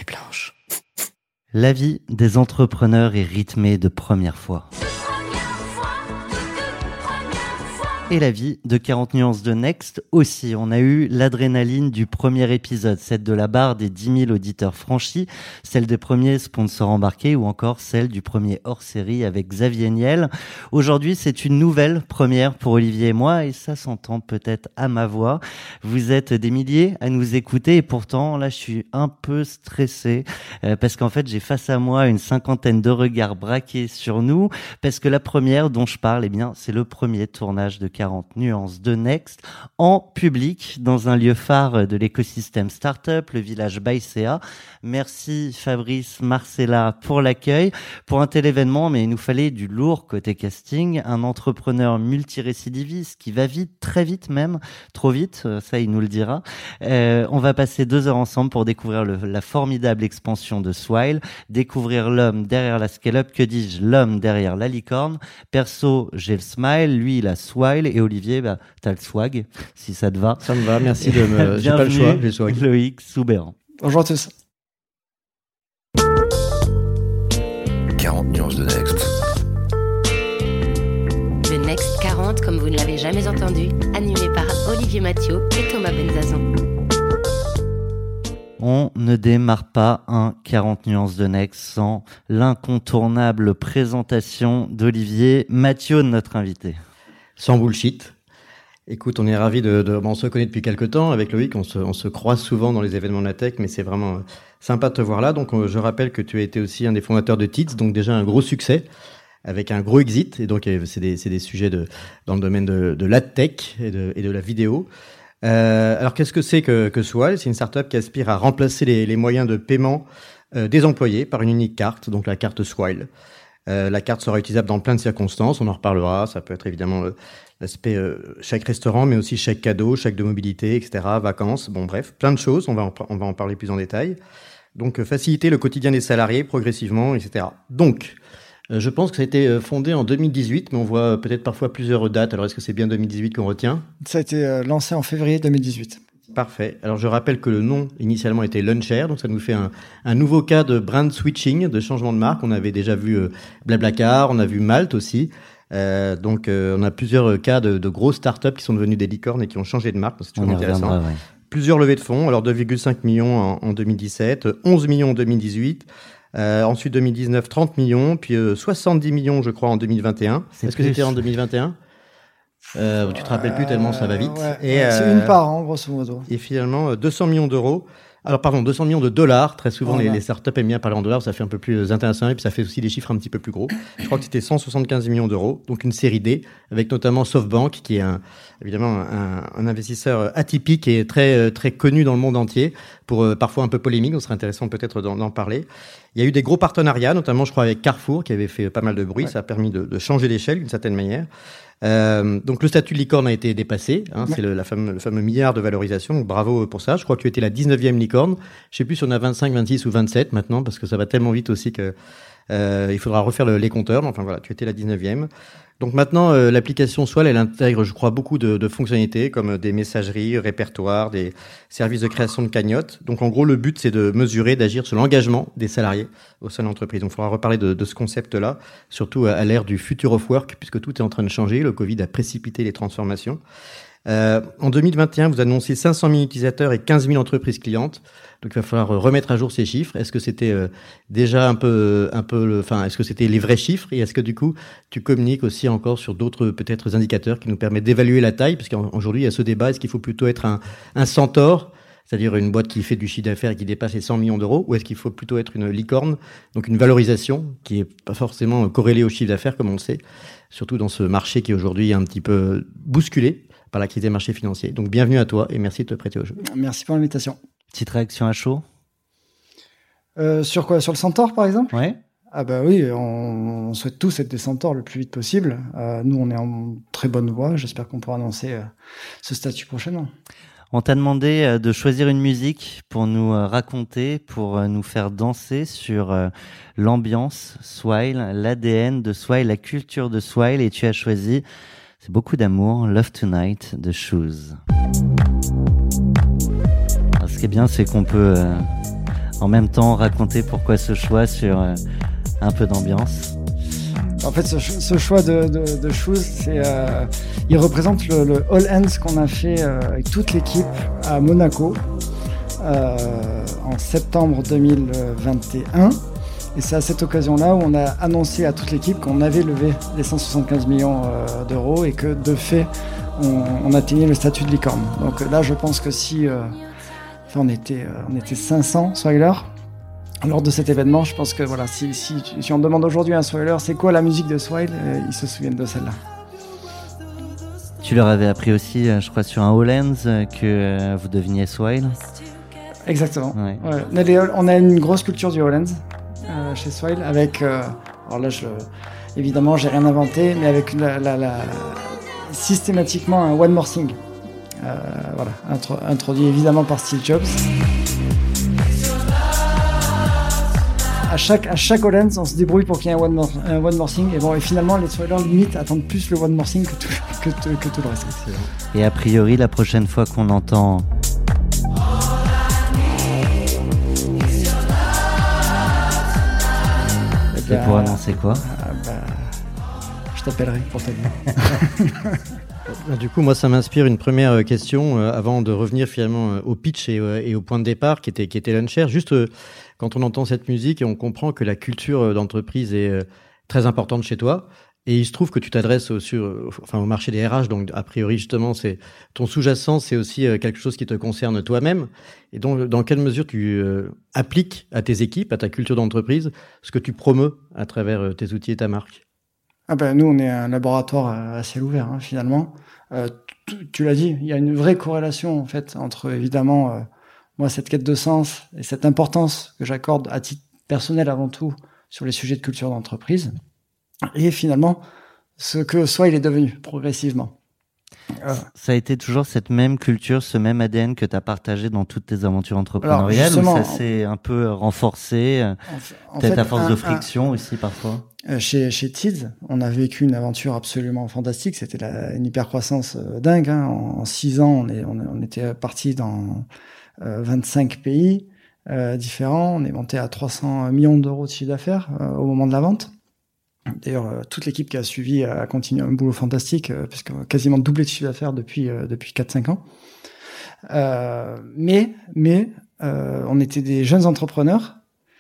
blanche. La vie des entrepreneurs est rythmée de premières fois. Et la vie de 40 nuances de Next aussi. On a eu l'adrénaline du premier épisode, celle de la barre des 10 000 auditeurs franchis, celle des premiers sponsors embarqués ou encore celle du premier hors-série avec Xavier Niel. Aujourd'hui, c'est une nouvelle première pour Olivier et moi et ça s'entend peut-être à ma voix. Vous êtes des milliers à nous écouter et pourtant, là, je suis un peu stressé parce qu'en fait, j'ai face à moi une cinquantaine de regards braqués sur nous parce que la première dont je parle, eh bien, c'est le premier tournage de 40 nuances de Next en public dans un lieu phare de l'écosystème startup, le village Baïséa. Merci Fabrice, Marcella pour l'accueil. Pour un tel événement, mais il nous fallait du lourd côté casting, un entrepreneur multirécidiviste qui va vite, très vite même, trop vite, ça il nous le dira. On va passer 2 heures ensemble pour découvrir la formidable expansion de Swile, découvrir l'homme derrière la scale-up, que dis-je, l'homme derrière la licorne. Perso, j'ai le smile, lui il a Swile. Et Olivier, t'as le swag, si ça te va. Ça me va, merci de me... J'ai pas le choix, j'ai le swag. Loïc Soubéran. Bonjour à tous. 40 nuances de Next. Le Next 40, comme vous ne l'avez jamais entendu, animé par Olivier Mathieu et Thomas Benzazon. On ne démarre pas un 40 nuances de Next sans l'incontournable présentation d'Olivier Mathieu, notre invité. Sans bullshit. Écoute, on est ravis on se connaît depuis quelques temps avec Loïc, on se croise souvent dans les événements de la tech, mais c'est vraiment sympa de te voir là. Donc, je rappelle que tu as été aussi un des fondateurs de Teats, donc déjà un gros succès, avec un gros exit. Et donc, c'est des sujets dans le domaine de la tech et de la vidéo. Alors, qu'est-ce que c'est que Swile ? C'est une startup qui aspire à remplacer les moyens de paiement des employés par une unique carte, donc la carte Swile. La carte sera utilisable dans plein de circonstances, on en reparlera, ça peut être évidemment l'aspect chèque restaurant, mais aussi chèque cadeau, chèque de mobilité, etc., vacances, bon bref, plein de choses, on va en parler plus en détail. Donc faciliter le quotidien des salariés progressivement, etc. Donc, je pense que ça a été fondé en 2018, mais on voit peut-être parfois plusieurs dates, alors est-ce que c'est bien 2018 qu'on retient ? Ça a été lancé en février 2018. Parfait. Alors, je rappelle que le nom, initialement, était Lunchair. Donc, ça nous fait un nouveau cas de brand switching, de changement de marque. On avait déjà vu Blablacar, on a vu Malte aussi. Donc, on a plusieurs cas de grosses startups qui sont devenues des licornes et qui ont changé de marque. Donc, c'est toujours intéressant. Ouais. Plusieurs levées de fonds. Alors, 2,5 millions en 2017, 11 millions en 2018. Ensuite, 2019, 30 millions. Puis, 70 millions, je crois, en 2021. Est-ce que c'était en 2021 ? Tu te rappelles plus tellement ça va vite. Ouais, c'est une part, grosso modo. Et finalement, 200 millions d'euros. Alors, pardon, 200 millions de dollars. Très souvent, les startups aiment bien parler en dollars. Ça fait un peu plus international et puis ça fait aussi des chiffres un petit peu plus gros. Je crois que c'était 175 millions d'euros. Donc, une série D avec notamment SoftBank, qui est évidemment un investisseur atypique et très, très connu dans le monde entier pour parfois un peu polémique. Donc, ce serait intéressant peut-être d'en parler. Il y a eu des gros partenariats, notamment, je crois, avec Carrefour, qui avait fait pas mal de bruit. Ouais. Ça a permis de changer d'échelle d'une certaine manière. Donc le statut de licorne a été dépassé, ouais. C'est le fameux milliard de valorisation, donc bravo pour ça. Je crois que tu étais la 19e licorne, je sais plus si on a 25, 26 ou 27 maintenant, parce que ça va tellement vite aussi que il faudra refaire les compteurs, mais enfin voilà, tu étais la 19e. Donc maintenant, l'application Swile, elle intègre, je crois, beaucoup de fonctionnalités, comme des messageries, répertoires, des services de création de cagnottes. Donc en gros, le but, c'est de mesurer, d'agir sur l'engagement des salariés au sein de l'entreprise. Donc il faudra reparler de ce concept-là, surtout à l'ère du future of work, puisque tout est en train de changer. Le Covid a précipité les transformations. En 2021, vous annoncez 500 000 utilisateurs et 15 000 entreprises clientes. Donc, il va falloir remettre à jour ces chiffres. Est-ce que c'était déjà est-ce que c'était les vrais chiffres? Et est-ce que du coup, tu communiques aussi encore sur d'autres peut-être indicateurs qui nous permettent d'évaluer la taille? Parce qu'aujourd'hui, il y a ce débat. Est-ce qu'il faut plutôt être un centaure, c'est-à-dire une boîte qui fait du chiffre d'affaires et qui dépasse les 100 millions d'euros, ou est-ce qu'il faut plutôt être une licorne, donc une valorisation qui est pas forcément corrélée au chiffre d'affaires, comme on le sait, surtout dans ce marché qui est aujourd'hui un petit peu bousculé par la crise des marchés financiers. Donc, bienvenue à toi et merci de te prêter au jeu. Merci pour l'invitation. Petite réaction à chaud? Sur quoi? Sur le Centaure, par exemple? Ouais. Ah bah oui, on souhaite tous être des centaures le plus vite possible. Nous, on est en très bonne voie. J'espère qu'on pourra annoncer ce statut prochainement. On t'a demandé de choisir une musique pour nous raconter, pour nous faire danser sur l'ambiance Swile, l'ADN de Swile, la culture de Swile, et tu as choisi, c'est beaucoup d'amour, Love Tonight de Shoes. Alors, ce qui est bien, c'est qu'on peut en même temps raconter pourquoi ce choix sur un peu d'ambiance. En fait, ce choix de Shoes, il représente le All Hands qu'on a fait avec toute l'équipe à Monaco en septembre 2021. Et c'est à cette occasion-là où on a annoncé à toute l'équipe qu'on avait levé les 175 millions d'euros et que de fait, on atteignait le statut de licorne. Donc là, je pense que on était 500 Swiler. Lors de cet événement, je pense que voilà, si on demande aujourd'hui à un Swiler c'est quoi la musique de Swile, ils se souviennent de celle-là. Tu leur avais appris aussi, je crois, sur un Hollands que vous deveniez Swile. Exactement. Ouais. Ouais. On a une grosse culture du Hollands chez Swile avec. Alors là, évidemment, j'ai rien inventé, mais avec systématiquement un One More Thing. Voilà, introduit évidemment par Steve Jobs. À chaque Hollands, on se débrouille pour qu'il y ait un One More Thing. Et finalement, les Swilers limite attendent plus le One More Thing que tout le reste. Et a priori, la prochaine fois qu'on entend c'est pour annoncer quoi? Je t'appellerai pour te dire. Du coup, moi, ça m'inspire une première question avant de revenir finalement au pitch et au point de départ qui était Launcher. Juste quand on entend cette musique et on comprend que la culture d'entreprise est très importante chez toi. Et il se trouve que tu t'adresses au marché des RH, donc a priori justement, c'est ton sous-jacent, c'est aussi quelque chose qui te concerne toi-même. Et donc, dans quelle mesure tu appliques à tes équipes, à ta culture d'entreprise, ce que tu promeus à travers tes outils et ta marque? Nous, on est un laboratoire à ciel ouvert, finalement. Tu l'as dit, il y a une vraie corrélation en fait entre évidemment moi cette quête de sens et cette importance que j'accorde à titre personnel avant tout sur les sujets de culture d'entreprise. Et finalement, ce que Swile est devenu progressivement. Ça a été toujours cette même culture, ce même ADN que tu as partagé dans toutes tes aventures entrepreneuriales, ou ça s'est un peu renforcé, peut-être à force de friction aussi parfois? Chez Tids, on a vécu une aventure absolument fantastique. C'était une hypercroissance dingue. En 6 ans, on était parti dans 25 pays différents. On est monté à 300 millions d'euros de chiffre d'affaires au moment de la vente. D'ailleurs, toute l'équipe qui a suivi a continué un boulot fantastique, puisqu'on a quasiment doublé de chiffre d'affaires depuis 4-5 ans. Mais on était des jeunes entrepreneurs.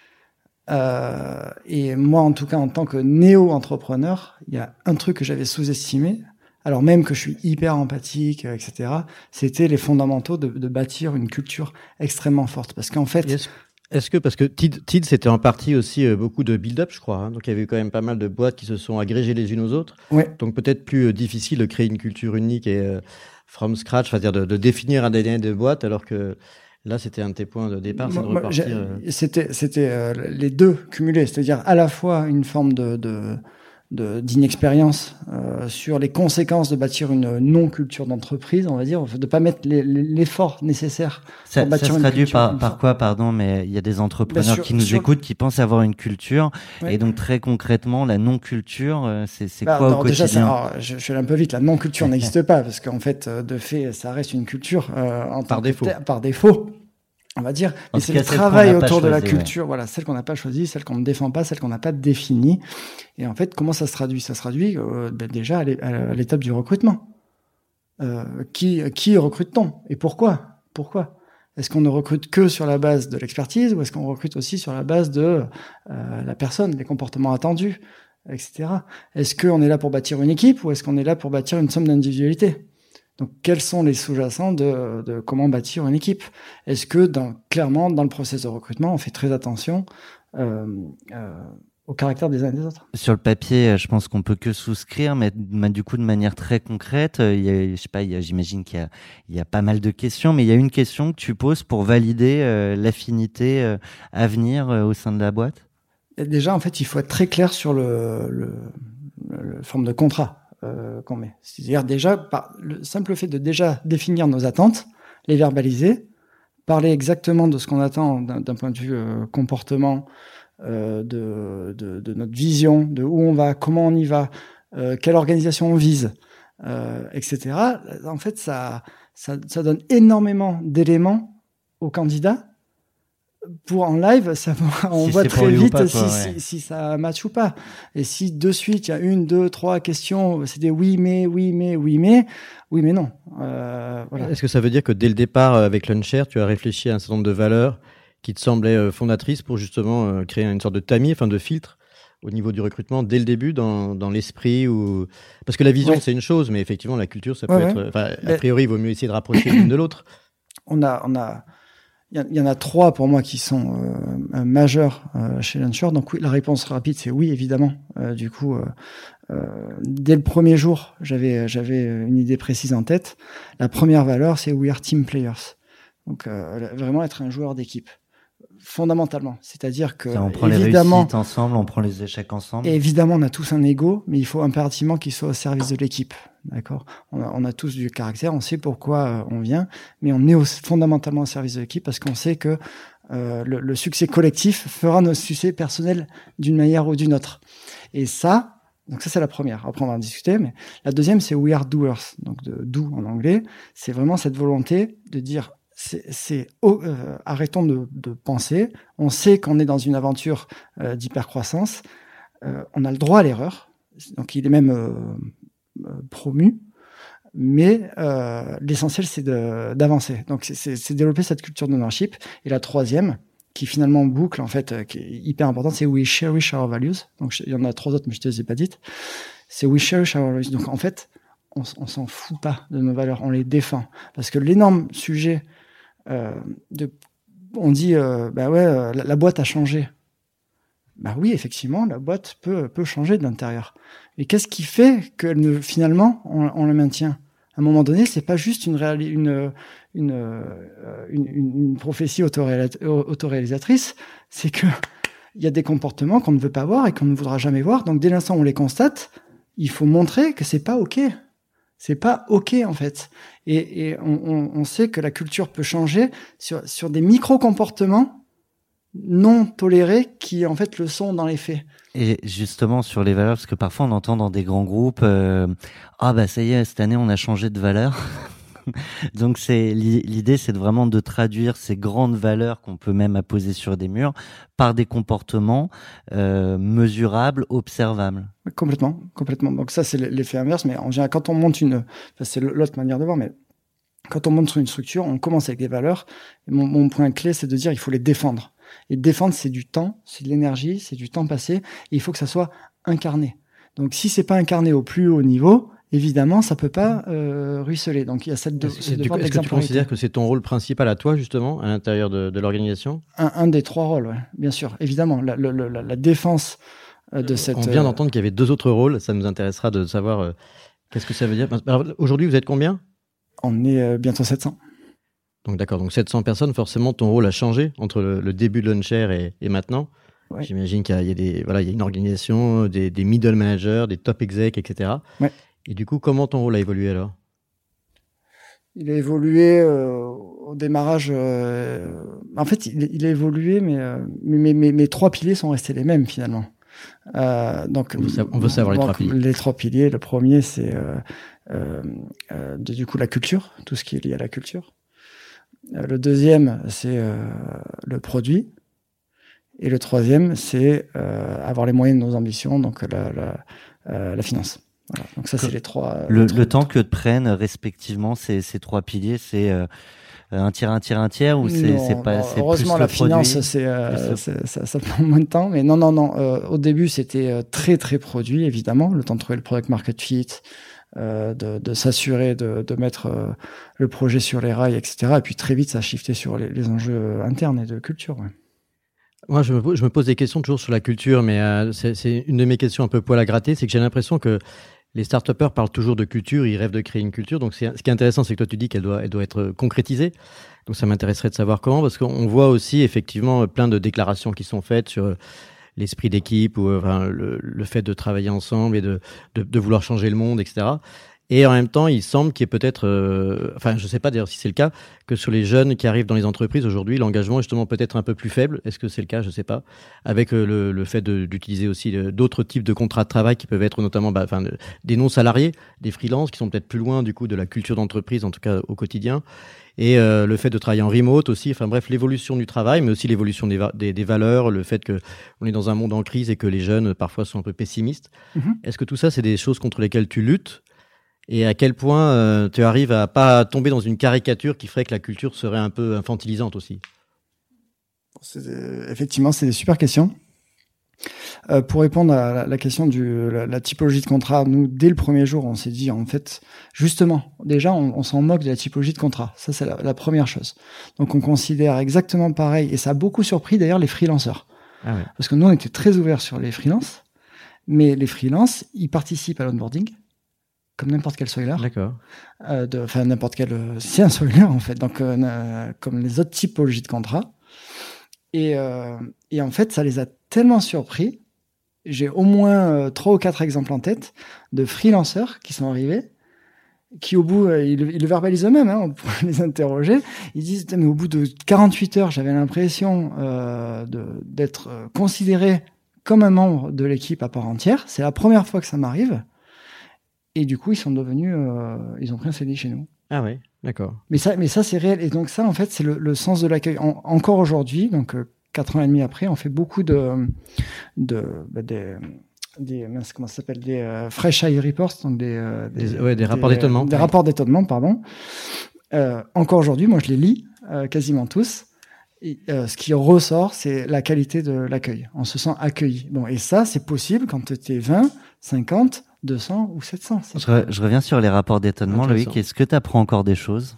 Et moi, en tout cas, en tant que néo-entrepreneur, il y a un truc que j'avais sous-estimé, alors même que je suis hyper empathique, etc., c'était les fondamentaux de bâtir une culture extrêmement forte. Parce qu'en fait... Est-ce que, parce que TID, c'était en partie aussi beaucoup de build-up, je crois, donc il y avait quand même pas mal de boîtes qui se sont agrégées les unes aux autres, donc peut-être plus difficile de créer une culture unique et from scratch, c'est-à-dire de définir un ADN de boîte, alors que là, c'était un de tes points de départ, c'est de repartir... C'était les deux cumulés, c'est-à-dire à la fois une forme d'inexpérience sur les conséquences de bâtir une non-culture d'entreprise, on va dire, de pas mettre l'effort nécessaire pour bâtir une culture. Ça se traduit par quoi, pardon, mais il y a des entrepreneurs qui nous écoutent, qui pensent avoir une culture, et donc très concrètement, la non-culture, c'est quoi au quotidien? Déjà, je suis allé un peu vite, la non-culture n'existe pas, parce qu'en fait, de fait, ça reste une culture par défaut. On va dire, mais c'est le travail autour de la culture, voilà, celle qu'on n'a pas choisie, celle qu'on ne défend pas, celle qu'on n'a pas définie. Et en fait, comment ça se traduit? Ça se traduit déjà à l'étape du recrutement. Qui recrute-t-on et pourquoi? Est-ce qu'on ne recrute que sur la base de l'expertise ou est-ce qu'on recrute aussi sur la base de la personne, les comportements attendus, etc. Est-ce qu'on est là pour bâtir une équipe ou est-ce qu'on est là pour bâtir une somme d'individualité? Donc, quels sont les sous-jacents de comment bâtir une équipe? Est-ce que, clairement, dans le process de recrutement, on fait très attention au caractère des uns et des autres? Sur le papier, je pense qu'on peut que souscrire, mais du coup, de manière très concrète, j'imagine qu'il y a pas mal de questions, mais il y a une question que tu poses pour valider l'affinité à venir au sein de la boîte? Déjà, en fait, il faut être très clair sur le forme de contrat qu'on met. C'est-à-dire déjà, par le simple fait de déjà définir nos attentes, les verbaliser, parler exactement de ce qu'on attend d'un point de vue comportement, de notre vision, de où on va, comment on y va, quelle organisation on vise, etc. En fait, ça donne énormément d'éléments aux candidats en live, on voit très vite pas, si ça match ou pas. Et si de suite, il y a 1, 2, 3 questions, c'est des oui, mais non. Voilà. Est-ce que ça veut dire que dès le départ, avec Launcher, tu as réfléchi à un certain nombre de valeurs qui te semblaient fondatrices pour justement créer une sorte de tamis, enfin de filtre au niveau du recrutement dès le début dans l'esprit ou parce que la vision c'est une chose, mais effectivement la culture ça peut être. A priori, il vaut mieux essayer de rapprocher l'une de l'autre. Il y en a 3 pour moi qui sont majeurs chez Launcher. Donc oui, la réponse rapide c'est oui évidemment. Du coup, dès le premier jour, j'avais une idée précise en tête. La première valeur c'est we are team players. Donc vraiment être un joueur d'équipe. Fondamentalement, c'est-à-dire que on prend évidemment, les réussites ensemble, on prend les échecs ensemble. Et évidemment, on a tous un ego, mais il faut impérativement qu'il soit au service de l'équipe. D'accord ? On a tous du caractère, on sait pourquoi on vient, mais on est fondamentalement au service de l'équipe parce qu'on sait que le succès collectif fera nos succès personnels d'une manière ou d'une autre. Et ça, donc ça c'est la première. Après on va en discuter, mais la deuxième c'est we are doers, donc de do en anglais. C'est vraiment cette volonté de dire arrêtons de penser. On sait qu'on est dans une aventure d'hypercroissance. On a le droit à l'erreur. Donc, il est même promu. Mais l'essentiel, c'est d'avancer. Donc, c'est développer cette culture d'ownership. Et la troisième, qui finalement boucle, en fait, qui est hyper importante, c'est we cherish our values. Donc, il y en a 3 autres, mais je te les ai pas dites. C'est we cherish our values. Donc, en fait, on s'en fout pas de nos valeurs. On les défend. Parce que l'énorme sujet on dit la boîte a changé. Bah oui, effectivement, la boîte peut changer de l'intérieur. Et qu'est-ce qui fait que finalement on la maintient ? À un moment donné, c'est pas juste une prophétie autoréalisatrice, c'est que il y a des comportements qu'on ne veut pas voir et qu'on ne voudra jamais voir. Donc dès l'instant où on les constate, il faut montrer que c'est pas OK. C'est pas OK, en fait. Et on sait que la culture peut changer sur des micro-comportements non tolérés qui, en fait, le sont dans les faits. Et justement, sur les valeurs, parce que parfois on entend dans des grands groupes, ça y est, cette année on a changé de valeur. Donc l'idée, c'est vraiment de traduire ces grandes valeurs qu'on peut même apposer sur des murs par des comportements mesurables, observables. Complètement. Donc ça, c'est l'effet inverse. Mais en général, quand on monte c'est l'autre manière de voir, mais quand on monte sur une structure, on commence avec des valeurs. Et mon point clé, c'est de dire il faut les défendre. Et défendre, c'est du temps, c'est de l'énergie, c'est du temps passé. Et il faut que ça soit incarné. Donc si c'est pas incarné au plus haut niveau, évidemment, ça peut pas ruisseler. Donc il y a cette Est-ce que tu considères que c'est ton rôle principal à toi, justement, à l'intérieur de l'organisation ? Un des 3 rôles, ouais, bien sûr. Évidemment, la défense de cette... On vient d'entendre qu'il y avait 2 autres rôles. Ça nous intéressera de savoir qu'est-ce que ça veut dire. Alors, aujourd'hui, vous êtes combien ? On est bientôt 700. Donc d'accord, donc 700 personnes, forcément, ton rôle a changé entre le début de Launcher et maintenant. Ouais. J'imagine qu'il y a une organisation, des middle managers, des top execs, etc. Ouais. Et du coup, comment ton rôle a évolué alors ? Il a évolué au démarrage. En fait, il a évolué, mais mes 3 piliers sont restés les mêmes finalement. Donc, on veut savoir les 3 piliers. Les 3 piliers. Le premier, c'est du coup la culture, tout ce qui est lié à la culture. Le deuxième, c'est le produit. Et le troisième, c'est avoir les moyens de nos ambitions, donc la finance. Voilà. Donc ça, c'est les 3. Le temps que prennent respectivement ces 3 piliers, c'est un tiers ou c'est pas. Heureusement, la finance, ça prend moins de temps. Mais non. Au début, c'était très très produit, évidemment, le temps de trouver le product market fit. De s'assurer de mettre le projet sur les rails, etc. Et puis très vite, ça a shifté sur les enjeux internes et de culture. Ouais. Moi, je me pose des questions toujours sur la culture, mais c'est une de mes questions un peu poil à gratter, c'est que j'ai l'impression que les start-upers parlent toujours de culture, ils rêvent de créer une culture. Donc, ce qui est intéressant, c'est que toi, tu dis qu'elle doit être concrétisée. Donc, ça m'intéresserait de savoir comment, parce qu'on voit aussi effectivement plein de déclarations qui sont faites sur l'esprit d'équipe ou le fait de travailler ensemble et de vouloir changer le monde, etc. Et en même temps, il semble qu'il y ait peut-être, enfin, je sais pas d'ailleurs si c'est le cas, que sur les jeunes qui arrivent dans les entreprises aujourd'hui, l'engagement est justement peut-être un peu plus faible. Est-ce que c'est le cas? Je sais pas. Avec le fait d'utiliser aussi d'autres types de contrats de travail qui peuvent être notamment, des non-salariés, des freelances qui sont peut-être plus loin du coup de la culture d'entreprise, en tout cas au quotidien. Et le fait de travailler en remote aussi, enfin bref, l'évolution du travail, mais aussi l'évolution des valeurs, le fait qu'on est dans un monde en crise et que les jeunes parfois sont un peu pessimistes. Est-ce que tout ça, c'est des choses contre lesquelles tu luttes? Et à quel point tu arrives à pas tomber dans une caricature qui ferait que la culture serait un peu infantilisante aussi? Effectivement, c'est des super questions. Pour répondre à la question de la typologie de contrat, nous, dès le premier jour, on s'est dit, en fait, justement, déjà, on s'en moque de la typologie de contrat. Ça, c'est la première chose. Donc, on considère exactement pareil, et ça a beaucoup surpris d'ailleurs les freelanceurs. Ah ouais. Parce que nous, on était très ouverts sur les freelances, mais les freelances, ils participent à l'onboarding, comme n'importe quel soiler. D'accord. N'importe quel... c'est un soiler, en fait, donc comme les autres typologies de contrats. Et en fait, ça les a tellement surpris. J'ai au moins 3 ou 4 exemples en tête de freelanceurs qui sont arrivés, qui au bout, ils le verbalisent eux-mêmes, on pourrait les interroger. Ils disent, mais au bout de 48 heures, j'avais l'impression d'être considéré comme un membre de l'équipe à part entière. C'est la première fois que ça m'arrive. Et du coup, ils sont devenus, ils ont pris un CDI chez nous. Ah ouais, d'accord. Mais ça, c'est réel. Et donc ça, en fait, c'est le sens de l'accueil. Encore aujourd'hui, donc 4 ans et demi après, on fait beaucoup des comment ça s'appelle, des fresh eye reports, donc des rapports d'étonnement. Des rapports d'étonnement, pardon. Encore aujourd'hui, moi, je les lis quasiment tous. Et, ce qui ressort, c'est la qualité de l'accueil. On se sent accueilli. Bon, et ça, c'est possible quand tu es 20, 50, 200 ou 700. Je reviens sur les rapports d'étonnement, Loïc. Est-ce que tu apprends encore des choses?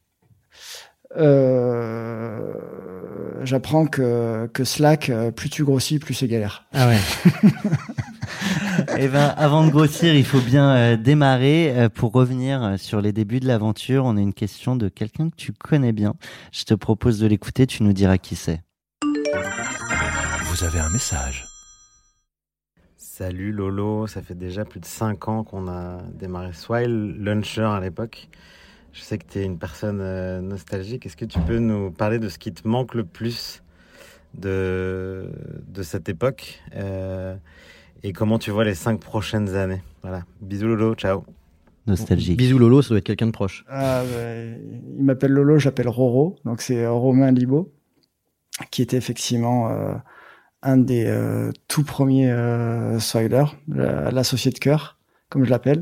J'apprends que Slack, plus tu grossis, plus c'est galère. Ah ouais. Eh ben, avant de grossir, il faut bien démarrer. Pour revenir sur les débuts de l'aventure, on a une question de quelqu'un que tu connais bien. Je te propose de l'écouter, tu nous diras qui c'est. Vous avez un message. Salut Lolo, ça fait déjà plus de 5 ans qu'on a démarré Swile Launcher à l'époque. Je sais que tu es une personne nostalgique. Est-ce que tu peux nous parler de ce qui te manque le plus de cette époque et comment tu vois les 5 prochaines années? Voilà. Bisous Lolo, ciao. Nostalgique. Bisous Lolo, ça doit être quelqu'un de proche. Il m'appelle Lolo, j'appelle Roro. Donc c'est Romain Libaud, qui était effectivement un des tout premiers Swiler, l'associé de cœur, comme je l'appelle.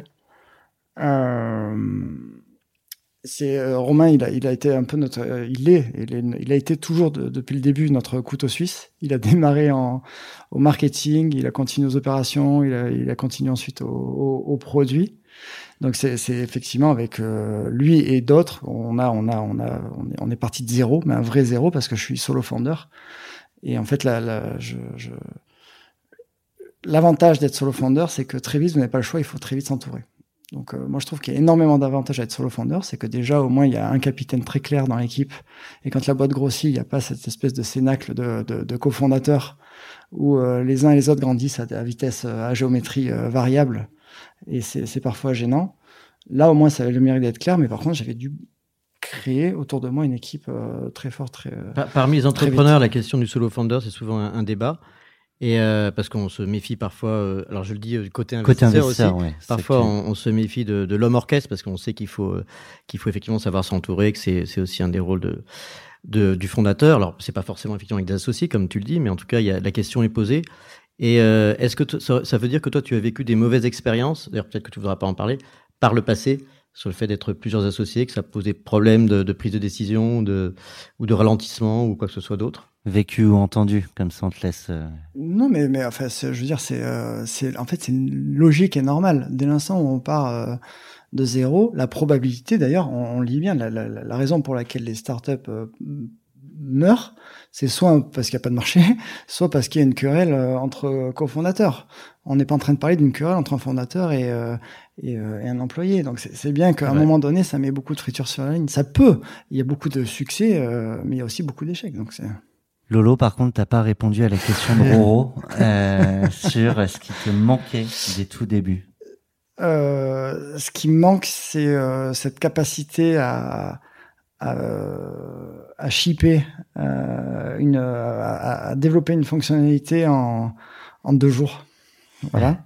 Romain, il a été un peu notre, il a été toujours depuis le début notre couteau suisse. Il a démarré au marketing, il a continué aux opérations, il a continué ensuite au produit. Donc c'est effectivement avec lui et d'autres, on est parti de zéro, mais un vrai zéro parce que je suis solo founder. Et en fait, l'avantage d'être solo founder, c'est que très vite, vous n'avez pas le choix, il faut très vite s'entourer. Donc moi, je trouve qu'il y a énormément d'avantages à être solo founder, c'est que déjà, au moins, il y a un capitaine très clair dans l'équipe. Et quand la boîte grossit, il n'y a pas cette espèce de cénacle de cofondateurs où les uns et les autres grandissent à vitesse, à géométrie variable. Et c'est parfois gênant. Là, au moins, ça avait le mérite d'être clair, mais par contre, j'avais dû créer autour de moi une équipe très forte. Parmi les entrepreneurs, la question du solo founder, c'est souvent un débat. Et parce qu'on se méfie parfois, alors je le dis du côté investisseur aussi, ouais, parfois on se méfie de l'homme orchestre parce qu'on sait qu'il faut effectivement savoir s'entourer, que c'est aussi un des rôles du fondateur. Alors c'est pas forcément effectivement avec des associés comme tu le dis, mais en tout cas la question est posée. Et est-ce que ça veut dire que toi tu as vécu des mauvaises expériences, d'ailleurs peut-être que tu voudras pas en parler, par le passé, sur le fait d'être plusieurs associés, que ça pose des problèmes de prise de décision ou de ralentissement ou quoi que ce soit d'autre? Vécu ou entendu, comme ça on te laisse. Non, mais enfin, je veux dire, c'est une logique et normale. Dès l'instant où on part de zéro, la probabilité, d'ailleurs, on lit bien, la raison pour laquelle les startups meurent, c'est soit parce qu'il n'y a pas de marché, soit parce qu'il y a une querelle entre cofondateurs. On n'est pas en train de parler d'une querelle entre un fondateur et un employé. Donc c'est bien qu'à un moment donné, ça met beaucoup de friture sur la ligne. Ça peut. Il y a beaucoup de succès, mais il y a aussi beaucoup d'échecs. Donc c'est... Lolo, par contre, t'as pas répondu à la question de Roro sur ce qui te manquait des tout débuts. Ce qui me manque, c'est cette capacité à shipper, à développer une fonctionnalité en 2 jours. Voilà.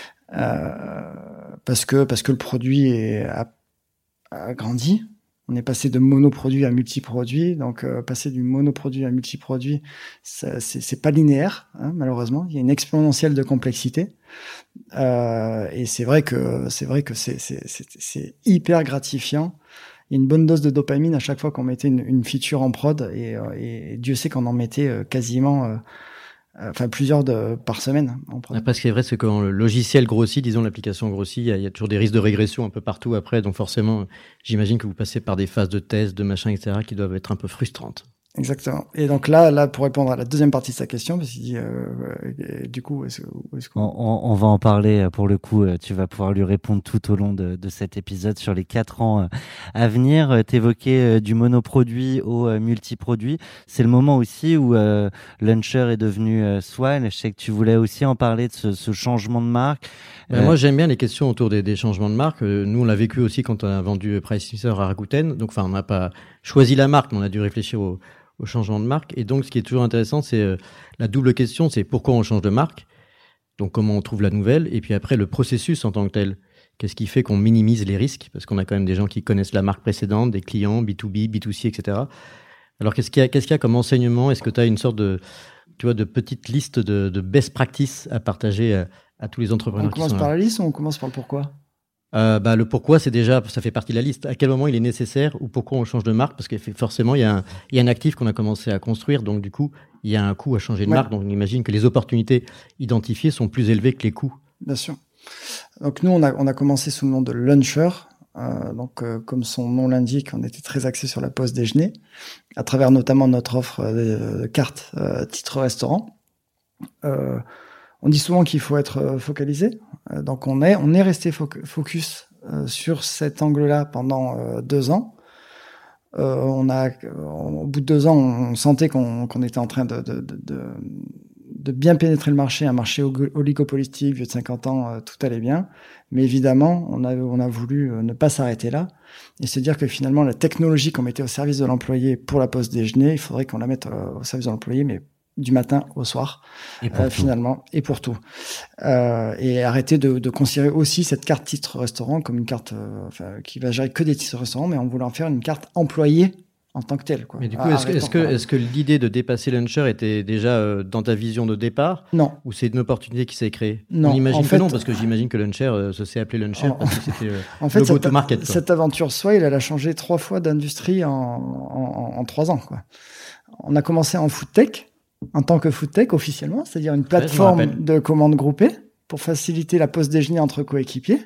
Parce que le produit a grandi. On est passé de monoproduit à multiproduit. Donc, passer du monoproduit à multiproduit, c'est pas linéaire, hein, malheureusement. Il y a une exponentielle de complexité. Et c'est vrai que c'est hyper gratifiant. Il y a une bonne dose de dopamine à chaque fois qu'on mettait une feature en prod, et Dieu sait qu'on en mettait quasiment plusieurs par semaine en prod. Après, ce qui est vrai, c'est que quand le logiciel grossit, disons l'application grossit, il y a toujours des risques de régression un peu partout après. Donc forcément, j'imagine que vous passez par des phases de tests, de machin, etc., qui doivent être un peu frustrantes. Exactement. Et donc là, pour répondre à la deuxième partie de sa question, parce qu'il dit, du coup, est-ce qu'on... On va en parler, pour le coup, tu vas pouvoir lui répondre tout au long de cet épisode sur les 4 ans à venir. T'évoquais du monoproduit au multiproduit. C'est le moment aussi où Launcher est devenu Swile. Je sais que tu voulais aussi en parler de ce changement de marque. Moi, j'aime bien les questions autour des changements de marque. Nous, on l'a vécu aussi quand on a vendu Pricefinder à Rakuten. Donc, on n'a pas choisi la marque, mais on a dû réfléchir au changement de marque. Et donc, ce qui est toujours intéressant, c'est la double question, c'est pourquoi on change de marque. Donc, comment on trouve la nouvelle. Et puis après, le processus en tant que tel. Qu'est-ce qui fait qu'on minimise les risques? Parce qu'on a quand même des gens qui connaissent la marque précédente, des clients, B2B, B2C, etc. Alors, qu'est-ce qu'il y a comme enseignement? Est-ce que tu as une sorte de petite liste de best practices à partager à tous les entrepreneurs qui sont là? On commence par la liste ou on commence par le pourquoi? Le pourquoi, c'est déjà, ça fait partie de la liste. À quel moment il est nécessaire ou pourquoi on change de marque? Parce que forcément, il y a un actif qu'on a commencé à construire. Donc, du coup, il y a un coût à changer de marque. Donc, on imagine que les opportunités identifiées sont plus élevées que les coûts. Bien sûr. Donc, nous, on a commencé sous le nom de Launcher. Comme son nom l'indique, on était très axé sur la pause déjeuner, à travers notamment notre offre de carte titre restaurant. On dit souvent qu'il faut être focalisé. Donc, on est resté focus sur cet angle-là pendant 2 ans. Au bout de 2 ans, on sentait qu'on était en train de bien pénétrer le marché, un marché oligopolistique, vieux de 50 ans, tout allait bien. Mais évidemment, on a voulu ne pas s'arrêter là et se dire que finalement, la technologie qu'on mettait au service de l'employé pour la pause déjeuner, il faudrait qu'on la mette au service de l'employé, mais du matin au soir, finalement, et pour tout. Et arrêter de considérer aussi cette carte titre restaurant comme une carte qui va gérer que des titres restaurants, mais on voulait en faire une carte employée en tant que telle, quoi. Mais du coup, est-ce que l'idée de dépasser Launcher était déjà dans ta vision de départ? Non. Ou c'est une opportunité qui s'est créée? Non. On imagine que non, parce que j'imagine que Launcher se s'est appelé Launcher parce que c'était le go-to-market. Cette aventure Swile, elle a changé 3 fois d'industrie en 3 ans, quoi. On a commencé en food tech, en tant que food tech officiellement, c'est-à-dire une plateforme de commandes groupées pour faciliter la pause déjeuner entre coéquipiers.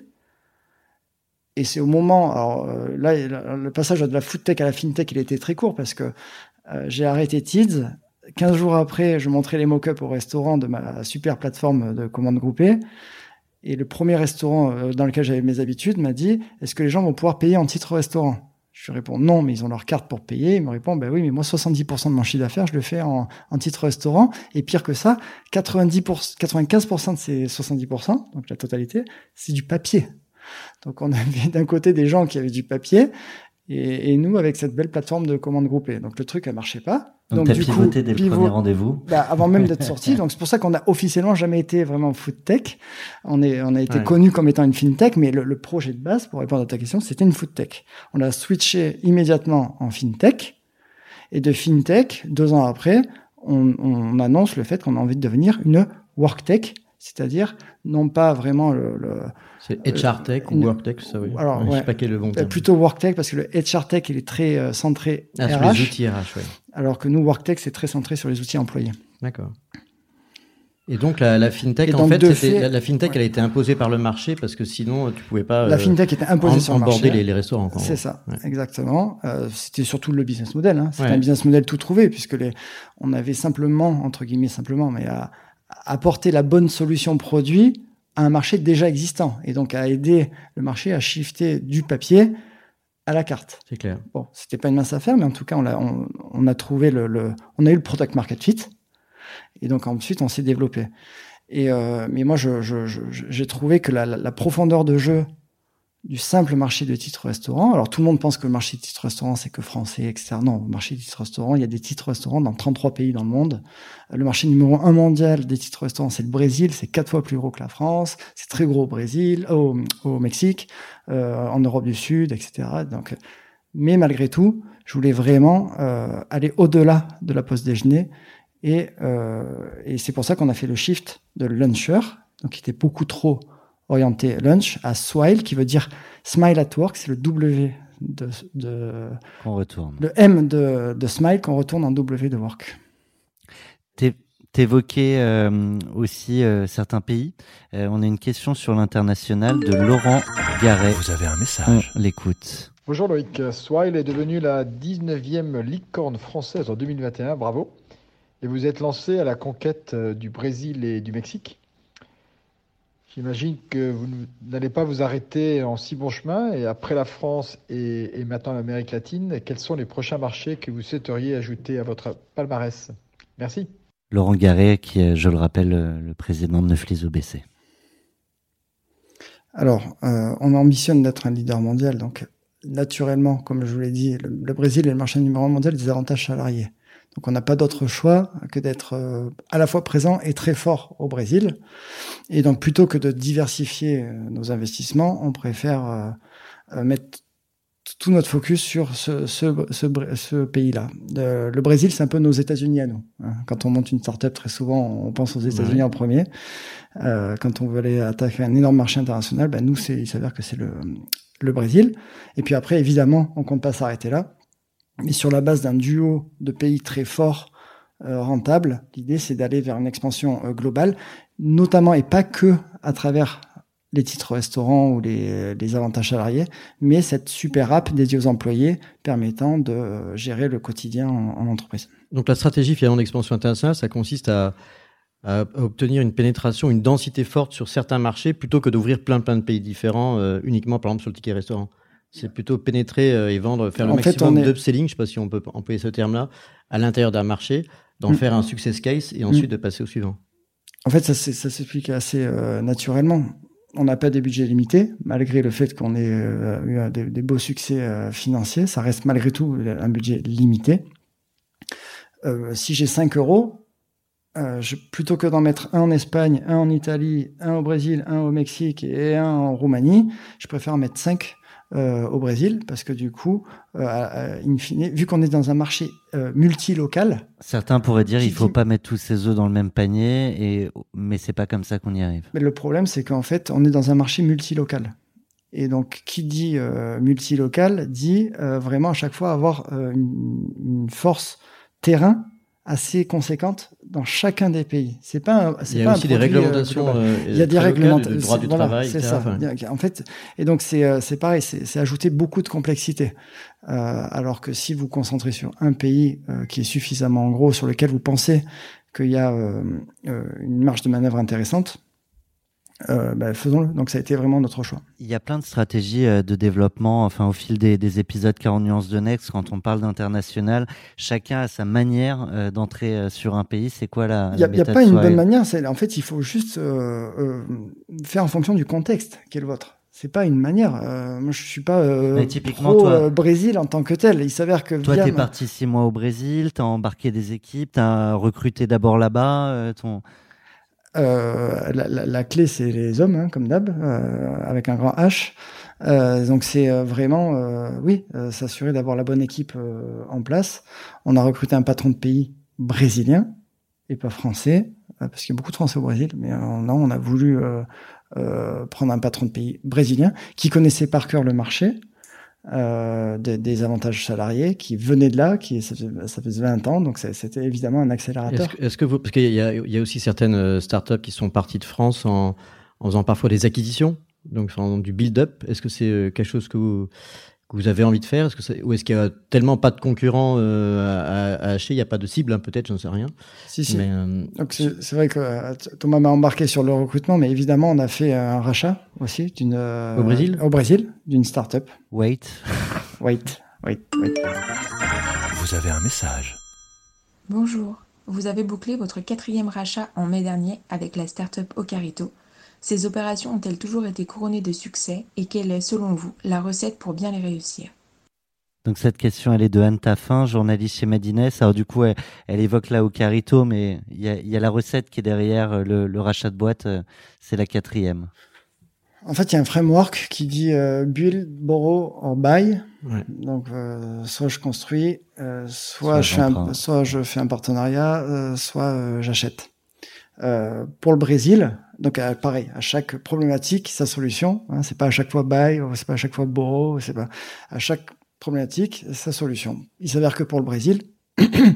Et c'est au moment, alors là, le passage de la food tech à la fintech, il était très court parce que j'ai arrêté Tids. 15 jours après, je montrais les mock-ups au restaurant de ma super plateforme de commandes groupées. Et le premier restaurant dans lequel j'avais mes habitudes m'a dit, est-ce que les gens vont pouvoir payer en titre restaurant? Je lui réponds non, mais ils ont leur carte pour payer. Il me répond, oui, mais moi, 70% de mon chiffre d'affaires, je le fais en titre restaurant. Et pire que ça, 95% de ces 70%, donc la totalité, c'est du papier. Donc, on avait d'un côté des gens qui avaient du papier et nous avec cette belle plateforme de commandes groupées. Donc, le truc, elle marchait pas. Donc t'as pivoté dès le premier rendez-vous. Avant même d'être sorti. Donc, c'est pour ça qu'on a officiellement jamais été vraiment food tech. On a été connu comme étant une fintech, mais le projet de base, pour répondre à ta question, c'était une food tech. On a switché immédiatement en fintech. Et de fintech, 2 ans après, on annonce le fait qu'on a envie de devenir une work tech, c'est-à-dire non pas vraiment c'est HR Tech ou Work Tech, ça oui. Alors, je sais pas quel est le bon terme. Plutôt Work Tech parce que le HR Tech il est très centré RH. Sur les outils RH, ouais. Alors que nous Work Tech c'est très centré sur les outils employés. D'accord. Et donc la fintech, en fait, la fintech, elle a été imposée par le marché parce que sinon tu pouvais pas. La fintech était imposée sur le marché. Emborder les restaurants. C'est ça, exactement. C'était surtout le business model. Hein. C'était un business model tout trouvé puisque on avait simplement, entre guillemets simplement, mais à apporter la bonne solution produit à un marché déjà existant et donc à aider le marché à shifter du papier à la carte. C'est clair. Bon, c'était pas une mince affaire, mais en tout cas, on a trouvé on a eu le product market fit et donc ensuite on s'est développé. Mais moi, j'ai trouvé que la profondeur de jeu du simple marché de titres restaurants. Alors, tout le monde pense que le marché de titres restaurants, c'est que français, etc. Non, le marché des titres restaurants, il y a des titres restaurants dans 33 pays dans le monde. Le marché numéro 1 mondial des titres restaurants, c'est le Brésil. C'est 4 fois plus gros que la France. C'est très gros au Mexique, en Europe du Sud, etc. Donc, mais malgré tout, je voulais vraiment aller au-delà de la pause déjeuner. Et c'est pour ça qu'on a fait le shift de luncher, donc qui était beaucoup trop orienté lunch, à Swile, qui veut dire Smile at Work. C'est le W qu'on retourne. Le M de Smile qu'on retourne en W de Work. T'évoquais aussi certains pays. On a une question sur l'international de Laurent Garret. Vous avez un message. On l'écoute. Bonjour Loïc. Swile est devenue la 19e licorne française en 2021. Bravo. Et vous êtes lancé à la conquête du Brésil et du Mexique. J'imagine que vous n'allez pas vous arrêter en si bon chemin. Et après la France et maintenant l'Amérique latine, quels sont les prochains marchés que vous souhaiteriez ajouter à votre palmarès? Merci. Laurent Garret, qui est, je le rappelle, le président de Neuflis OBC. Alors, on ambitionne d'être un leader mondial. Donc, naturellement, comme je vous l'ai dit, le Brésil est le marché numéro 1 mondial des avantages salariés. Donc on n'a pas d'autre choix que d'être à la fois présent et très fort au Brésil. Et donc plutôt que de diversifier nos investissements, on préfère mettre tout notre focus sur ce pays-là. Le Brésil, c'est un peu nos États-Unis à nous. Quand on monte une start-up, très souvent, on pense aux États-Unis en premier. Quand on veut aller attaquer un énorme marché international, nous, il s'avère que c'est le Brésil. Et puis après, évidemment, on compte pas s'arrêter là. Mais sur la base d'un duo de pays très forts, rentables, l'idée c'est d'aller vers une expansion globale, notamment et pas que à travers les titres restaurants ou les avantages salariés, mais cette super app dédiée aux employés permettant de gérer le quotidien en entreprise. Donc la stratégie finalement d'expansion internationale, ça consiste à obtenir une pénétration, une densité forte sur certains marchés plutôt que d'ouvrir plein de pays différents uniquement par exemple sur le ticket restaurant. C'est plutôt pénétrer et vendre, faire le maximum d'upselling, je ne sais pas si on peut employer ce terme-là, à l'intérieur d'un marché, d'en faire un success case et ensuite de passer au suivant. En fait, ça s'explique assez naturellement. On n'a pas des budgets limités, malgré le fait qu'on ait eu des beaux succès financiers. Ça reste malgré tout un budget limité. Si j'ai 5 euros, plutôt que d'en mettre un en Espagne, un en Italie, un au Brésil, un au Mexique et un en Roumanie, je préfère en mettre 5 au Brésil, parce que du coup, in fine, vu qu'on est dans un marché multilocal... Certains pourraient dire qu'il ne faut pas mettre tous ses œufs dans le même panier, mais c'est pas comme ça qu'on y arrive. Mais le problème, c'est qu'en fait, on est dans un marché multilocal. Et donc, qui dit multilocal, dit vraiment à chaque fois avoir une force terrain assez conséquente dans chacun des pays. Il y a aussi des réglementations. Il y a des réglementations. Le droit du travail, c'est etc. ça. En fait, et donc c'est pareil, c'est ajouter beaucoup de complexité. Alors que si vous concentrez sur un pays qui est suffisamment gros, sur lequel vous pensez qu'il y a une marge de manœuvre intéressante, faisons-le. Donc ça a été vraiment notre choix. Il y a plein de stratégies de développement, enfin au fil des épisodes 40 nuances de Next, quand on parle d'international, chacun a sa manière d'entrer sur un pays. C'est quoi la méthode? Il n'y a pas une bonne manière. En fait, il faut juste faire en fonction du contexte qui est le vôtre. C'est pas une manière. Moi, je suis pas pro Brésil en tant que tel. Il s'avère que toi, t'es parti 6 mois au Brésil, t'as embarqué des équipes, t'as recruté d'abord là-bas. La clé, c'est les hommes, comme d'hab, avec un grand H. Donc c'est vraiment, s'assurer d'avoir la bonne équipe en place. On a recruté un patron de pays brésilien et pas français, parce qu'il y a beaucoup de Français au Brésil, mais non, on a voulu prendre un patron de pays brésilien qui connaissait par cœur le marché, des avantages salariés, qui venait de là, ça faisait 20 ans, donc c'était évidemment un accélérateur. Parce qu'il y a aussi certaines startups qui sont parties de France en faisant parfois des acquisitions, donc du build-up. Est-ce que c'est quelque chose que vous avez envie de faire? Ou est-ce qu'il y a tellement pas de concurrents à acheter, il n'y a pas de cible, peut-être, j'en sais rien. Si. Mais, donc c'est vrai que Thomas m'a embarqué sur le recrutement, mais évidemment, on a fait un rachat aussi au Brésil. Au Brésil, d'une start-up. Wait. Vous avez un message. Bonjour. Vous avez bouclé votre 4e rachat en mai dernier avec la start-up Ocarito. Ces opérations ont-elles toujours été couronnées de succès et quelle est, selon vous, la recette pour bien les réussir ? Donc cette question, elle est de Anne Taffin, journaliste chez Madines. Alors du coup, elle évoque là Ocarito, mais il y a la recette qui est derrière le rachat de boîte. C'est la 4e. En fait, il y a un framework qui dit build, borrow or buy. Ouais. Donc, soit je construis, soit je fais un partenariat, soit j'achète. Pour le Brésil, donc pareil, à chaque problématique, sa solution. Hein, c'est pas à chaque fois buy, c'est pas à chaque fois borrow, c'est pas à chaque problématique sa solution. Il s'avère que pour le Brésil, il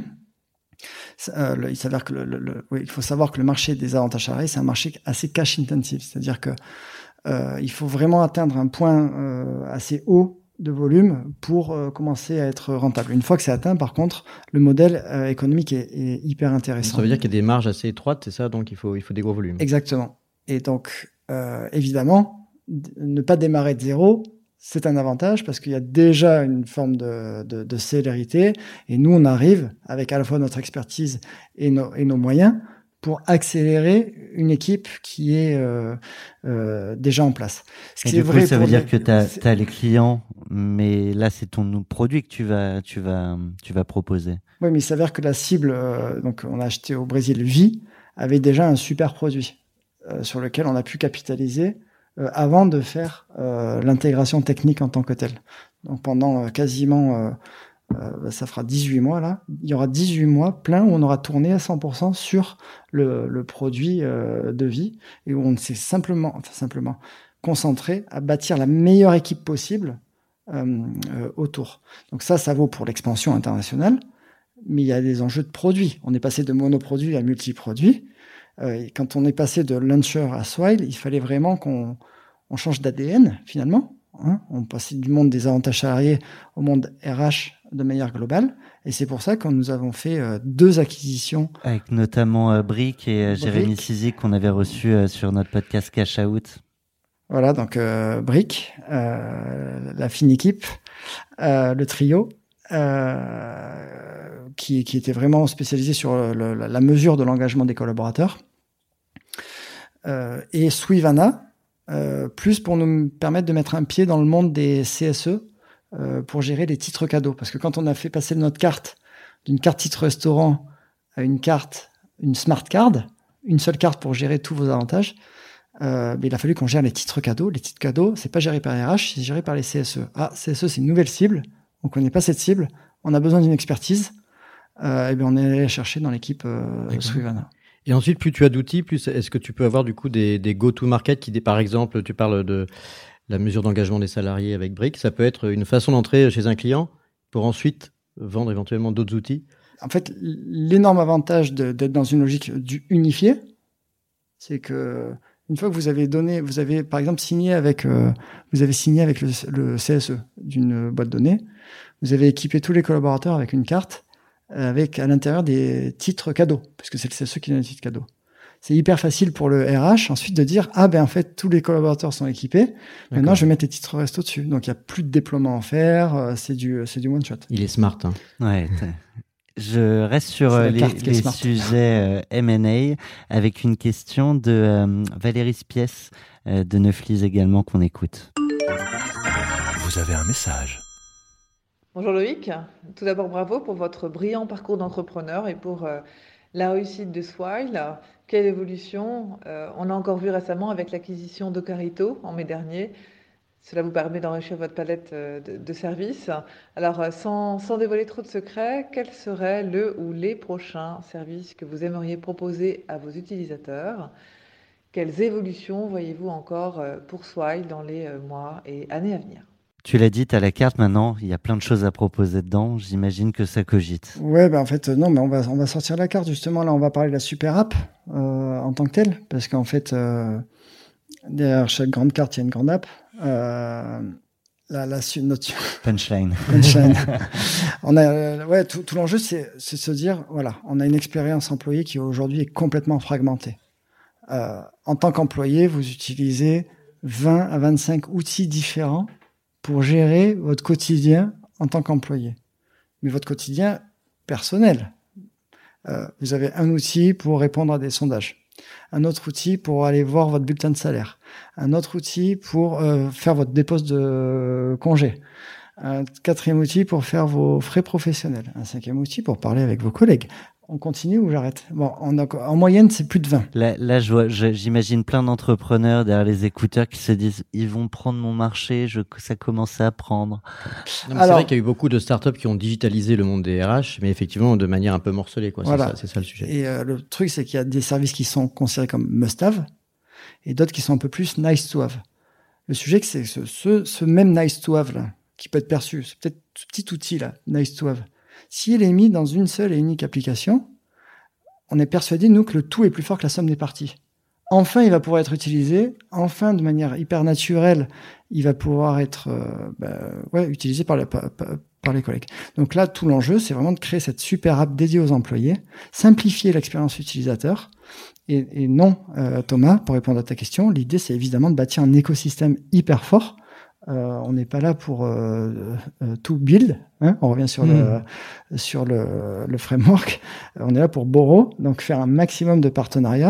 s'avère que il faut savoir que le marché des avantages salariés, c'est un marché assez cash intensive, c'est-à-dire que il faut vraiment atteindre un point assez haut de volume pour commencer à être rentable. Une fois que c'est atteint, par contre, le modèle économique est hyper intéressant. Ça veut dire qu'il y a des marges assez étroites, c'est ça, donc il faut des gros volumes. Exactement. Et donc, évidemment, ne pas démarrer de zéro, c'est un avantage parce qu'il y a déjà une forme de célérité. Et nous, on arrive, avec à la fois notre expertise et nos moyens, pour accélérer une équipe qui est déjà en place. Et du coup, ça veut dire que tu as les clients, mais là, c'est ton produit que tu vas proposer. Oui, mais il s'avère que la cible, donc on a acheté au Brésil Vie, avait déjà un super produit sur lequel on a pu capitaliser avant de faire l'intégration technique en tant que telle. Donc pendant quasiment... ça fera 18 mois là. Il y aura 18 mois plein où on aura tourné à 100% sur le produit de vie et où on s'est simplement concentré à bâtir la meilleure équipe possible autour. Donc ça vaut pour l'expansion internationale, mais il y a des enjeux de produits. On est passé de monoproduit à multiproduit. Et quand on est passé de Launcher à Swile, il fallait vraiment qu'on change d'ADN finalement. Hein, on passait du monde des avantages salariés au monde RH de manière globale. Et c'est pour ça que nous avons fait 2 acquisitions. Avec notamment Brick et Jérémy Sizik qu'on avait reçu sur notre podcast Cash Out. Voilà, donc Brick, la fine équipe, le trio, qui était vraiment spécialisé sur la mesure de l'engagement des collaborateurs. Et Suivana, plus pour nous permettre de mettre un pied dans le monde des CSE pour gérer les titres cadeaux. Parce que quand on a fait passer notre carte d'une carte titre restaurant à une smart card, une seule carte pour gérer tous vos avantages, mais il a fallu qu'on gère les titres cadeaux. Les titres cadeaux, c'est pas géré par RH, c'est géré par les CSE. Ah, CSE, c'est une nouvelle cible. On connaît pas cette cible. On a besoin d'une expertise. Et bien on est allé chercher dans l'équipe Suivana. Et ensuite, plus tu as d'outils, plus est-ce que tu peux avoir du coup des go-to-market qui, par exemple, tu parles de la mesure d'engagement des salariés avec Brick, ça peut être une façon d'entrer chez un client pour ensuite vendre éventuellement d'autres outils. En fait, l'énorme avantage d'être dans une logique unifiée, c'est que une fois que vous avez par exemple signé avec le CSE d'une boîte donnée, vous avez équipé tous les collaborateurs avec une carte avec à l'intérieur des titres cadeaux, parce que c'est le CSE qui donne les titres cadeaux. C'est hyper facile pour le RH ensuite de dire en fait tous les collaborateurs sont équipés. Maintenant je vais mettre les titres resto dessus. Donc il y a plus de déploiement à faire. C'est du one shot. Il est smart. Hein. Ouais. Je reste sur les sujets M&A avec une question de Valérie Spies de Neuflis également qu'on écoute. Vous avez un message. Bonjour Loïc. Tout d'abord bravo pour votre brillant parcours d'entrepreneur et pour la réussite de Swile. Quelle évolution on a encore vu récemment avec l'acquisition d'Ocarito en mai dernier. Cela vous permet d'enrichir votre palette de services. Alors, sans dévoiler trop de secrets, quel serait le ou les prochains services que vous aimeriez proposer à vos utilisateurs ? Quelles évolutions voyez-vous encore pour Swile dans les mois et années à venir ? Tu l'as dit, tu as la carte maintenant, il y a plein de choses à proposer dedans, j'imagine que ça cogite. Ouais, en fait, non, mais on va sortir la carte, justement, là, on va parler de la super app en tant que telle, parce qu'en fait, derrière chaque grande carte, il y a une grande app. Notre Punchline. Tout l'enjeu, c'est de se dire, voilà, on a une expérience employée qui aujourd'hui est complètement fragmentée. En tant qu'employé, vous utilisez 20 à 25 outils différents pour gérer votre quotidien en tant qu'employé. Mais votre quotidien personnel. Vous avez un outil pour répondre à des sondages, un autre outil pour aller voir votre bulletin de salaire, un autre outil pour faire votre dépose de congé, un quatrième outil pour faire vos frais professionnels, un cinquième outil pour parler avec vos collègues. On continue ou j'arrête? Bon, en moyenne, c'est plus de 20. Là, j'imagine plein d'entrepreneurs derrière les écouteurs qui se disent ils vont prendre mon marché, ça commence à prendre. C'est vrai qu'il y a eu beaucoup de startups qui ont digitalisé le monde des RH, mais effectivement de manière un peu morcelée, quoi. Voilà. C'est ça le sujet. Et le truc, c'est qu'il y a des services qui sont considérés comme must-have et d'autres qui sont un peu plus nice-to-have. Le sujet, c'est que ce même nice-to-have là, qui peut être perçu, c'est peut-être ce petit outil là, nice-to-have. Si il est mis dans une seule et unique application, on est persuadé, nous, que le tout est plus fort que la somme des parties. Enfin, il va pouvoir être utilisé. Enfin, de manière hyper naturelle, il va pouvoir être utilisé par les collègues. Donc là, tout l'enjeu, c'est vraiment de créer cette super app dédiée aux employés, simplifier l'expérience utilisateur. Et non, Thomas, pour répondre à ta question, l'idée, c'est évidemment de bâtir un écosystème hyper fort. On n'est pas là pour tout build, hein, on revient sur le framework. On est là pour borrow, donc faire un maximum de partenariats,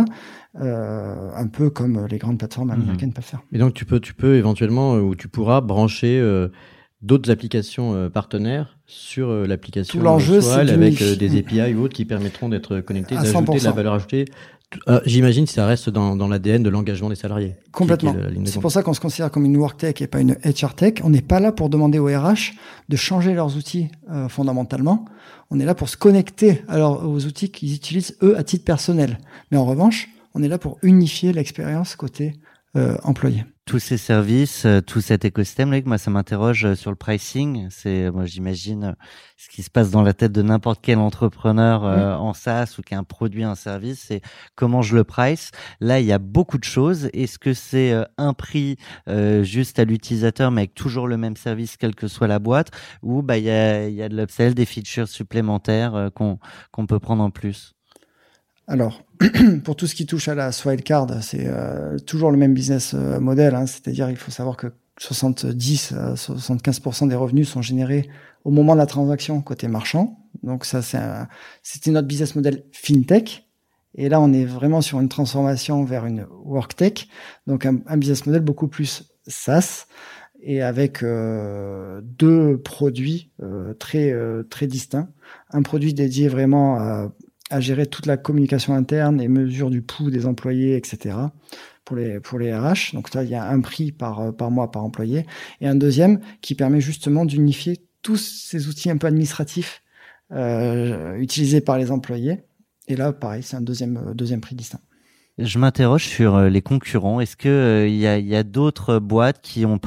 un peu comme les grandes plateformes américaines peuvent faire. Et donc tu peux éventuellement, ou tu pourras brancher d'autres applications partenaires sur l'application tout l'enjeu, Swile avec des API ou autres qui permettront d'être connectés, d'ajouter de la valeur ajoutée. J'imagine que ça reste dans l'ADN de l'engagement des salariés. Complètement. C'est pour ça qu'on se considère comme une WorkTech et pas une HRTech. On n'est pas là pour demander aux RH de changer leurs outils fondamentalement. On est là pour se connecter aux outils qu'ils utilisent eux à titre personnel. Mais en revanche, on est là pour unifier l'expérience côté employé. Tous ces services, tout cet écosystème, là, moi, ça m'interroge sur le pricing. Moi, j'imagine ce qui se passe dans la tête de n'importe quel entrepreneur en SaaS ou qui a un produit, un service, c'est comment je le price. Là, il y a beaucoup de choses. Est-ce que c'est un prix juste à l'utilisateur, mais avec toujours le même service, quelle que soit la boîte, ou il y a de l'upsell, des features supplémentaires qu'on peut prendre en plus? Alors, pour tout ce qui touche à la Swile-Card, c'est toujours le même business model, hein, c'est-à-dire il faut savoir que 70 à 75% des revenus sont générés au moment de la transaction côté marchand. Donc ça, c'était notre business model FinTech. Et là, on est vraiment sur une transformation vers une WorkTech, donc un business model beaucoup plus SaaS et avec deux produits très distincts. Un produit dédié vraiment à gérer toute la communication interne et mesure du pouls des employés, etc. pour les RH. Donc là, il y a un prix par mois par employé. Et un deuxième qui permet justement d'unifier tous ces outils un peu administratifs utilisés par les employés. Et là, pareil, c'est un deuxième prix distinct. Je m'interroge sur les concurrents. Est-ce que il y a d'autres boîtes qui ont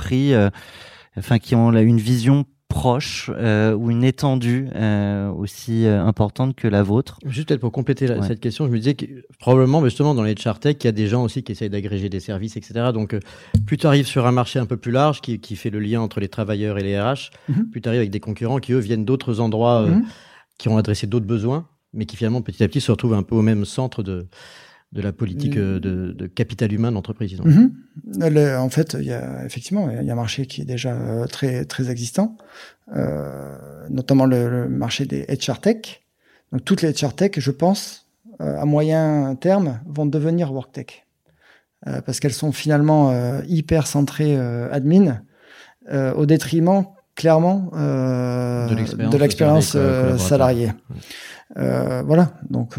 qui ont une vision proche ou une étendue aussi importante que la vôtre? Juste peut-être pour compléter cette question, je me disais que probablement justement dans les HRTech, il y a des gens aussi qui essayent d'agréger des services, etc. Donc plus tu arrives sur un marché un peu plus large qui fait le lien entre les travailleurs et les RH, plus tu arrives avec des concurrents qui eux viennent d'autres endroits qui ont adressé d'autres besoins, mais qui finalement petit à petit se retrouvent un peu au même centre de la politique de capital humain d'entreprise. En fait, il y a un marché qui est déjà très très existant, notamment le marché des HRTech. Donc toutes les HRTech, je pense, à moyen terme, vont devenir WorkTech parce qu'elles sont finalement hyper centrées admin au détriment clairement de l'expérience salariée. Voilà, donc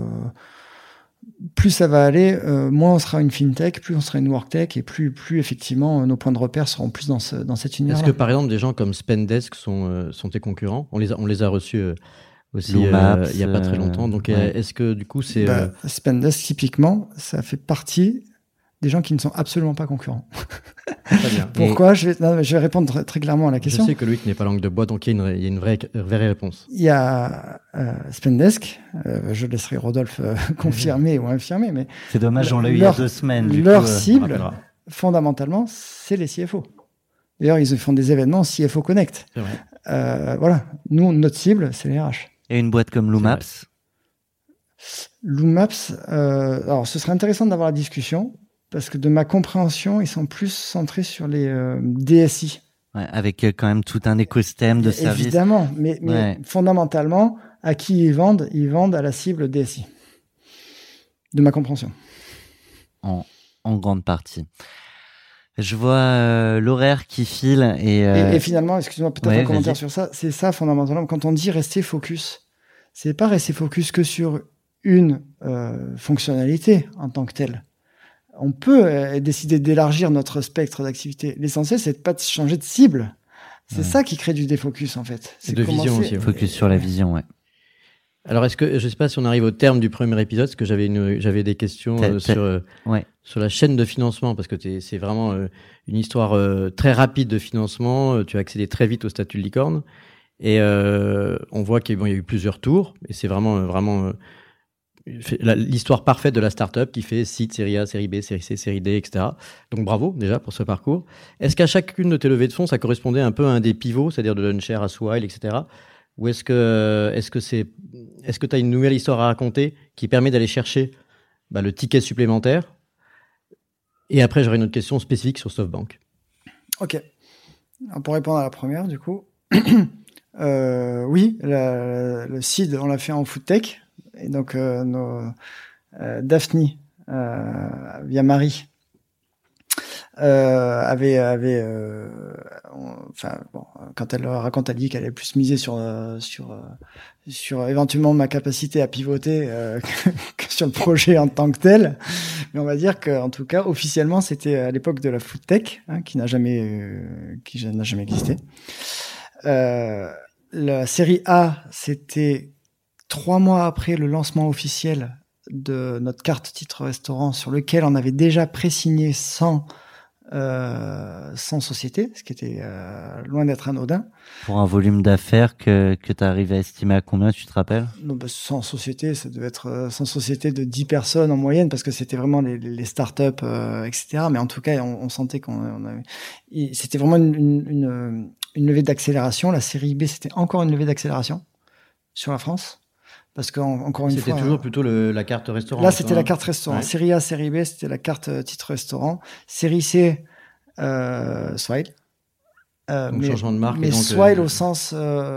plus ça va aller, moins on sera une fintech, plus on sera une worktech, et plus effectivement nos points de repère seront plus dans cet univers. Est-ce que par exemple des gens comme Spendesk sont tes concurrents? On les a reçus aussi il y a pas très longtemps. Donc est-ce que du coup c'est Spendesk typiquement, ça fait partie des gens qui ne sont absolument pas concurrents. Très bien. Pourquoi? Je vais répondre très clairement à la question. Je sais que Loïc n'est pas langue de bois, donc il y a une vraie réponse. Il y a Spendesk, je laisserai Rodolphe confirmer ou infirmer, mais c'est dommage, on l'a eu il y a 2 semaines. Leur cible, fondamentalement, c'est les CFO. D'ailleurs, ils font des événements CFO Connect. C'est vrai. Voilà. Nous, notre cible, c'est les RH. Et une boîte comme Loomaps? Loomaps, alors ce serait intéressant d'avoir la discussion, parce que de ma compréhension, ils sont plus centrés sur les DSI Ouais, avec quand même tout un écosystème de services. Évidemment, mais fondamentalement, à qui ils vendent? Ils vendent à la cible DSI. De ma compréhension. En grande partie. Je vois l'horaire qui file et finalement, excuse-moi, peut-être un commentaire sur ça. C'est ça fondamentalement. Quand on dit rester focus, c'est pas rester focus que sur une fonctionnalité en tant que telle. On peut décider d'élargir notre spectre d'activité. L'essentiel, c'est de pas changer de cible. C'est ça qui crée du défocus en fait. C'est de vision aussi. Focus sur la vision, ouais. Alors, est-ce que, je sais pas si on arrive au terme du premier épisode, parce que j'avais des questions sur la chaîne de financement, parce que c'est vraiment une histoire très rapide de financement. Tu as accédé très vite au statut de licorne, et on voit qu'il y a eu plusieurs tours, et c'est vraiment l'histoire parfaite de la startup qui fait seed, série A, série B, série C, série D, etc. Donc bravo déjà pour ce parcours. Est-ce qu'à chacune de tes levées de fonds, ça correspondait un peu à un des pivots, c'est-à-dire de Launcher à Swile, etc. Ou est-ce que tu as une nouvelle histoire à raconter qui permet d'aller chercher le ticket supplémentaire? Et après, j'aurai une autre question spécifique sur SoftBank. Ok. Alors, pour répondre à la première, du coup, oui, le seed, on l'a fait en food tech. Et donc, Daphne, via Marie, quand elle raconte, elle dit qu'elle est plus misée sur éventuellement ma capacité à pivoter que sur le projet en tant que tel. Mais on va dire qu'en tout cas, officiellement, c'était à l'époque de la food tech, qui n'a jamais existé. La série A, c'était 3 mois après le lancement officiel de notre carte titre restaurant, sur lequel on avait déjà pré-signé sans société, ce qui était loin d'être anodin. Pour un volume d'affaires que tu arrives à estimer à combien, tu te rappelles? Non, sans société, ça devait être sans société de 10 personnes en moyenne, parce que c'était vraiment les startups, etc. Mais en tout cas, on sentait qu'on avait... C'était vraiment une levée d'accélération. La série B, c'était encore une levée d'accélération sur la France. Parce qu'encore une fois... C'était toujours plutôt la carte restaurant. Là, c'était la carte restaurant. Ouais. Série A, série B, c'était la carte titre restaurant. Série C, Swile. Donc, changement de marque. Mais donc, Swile au sens...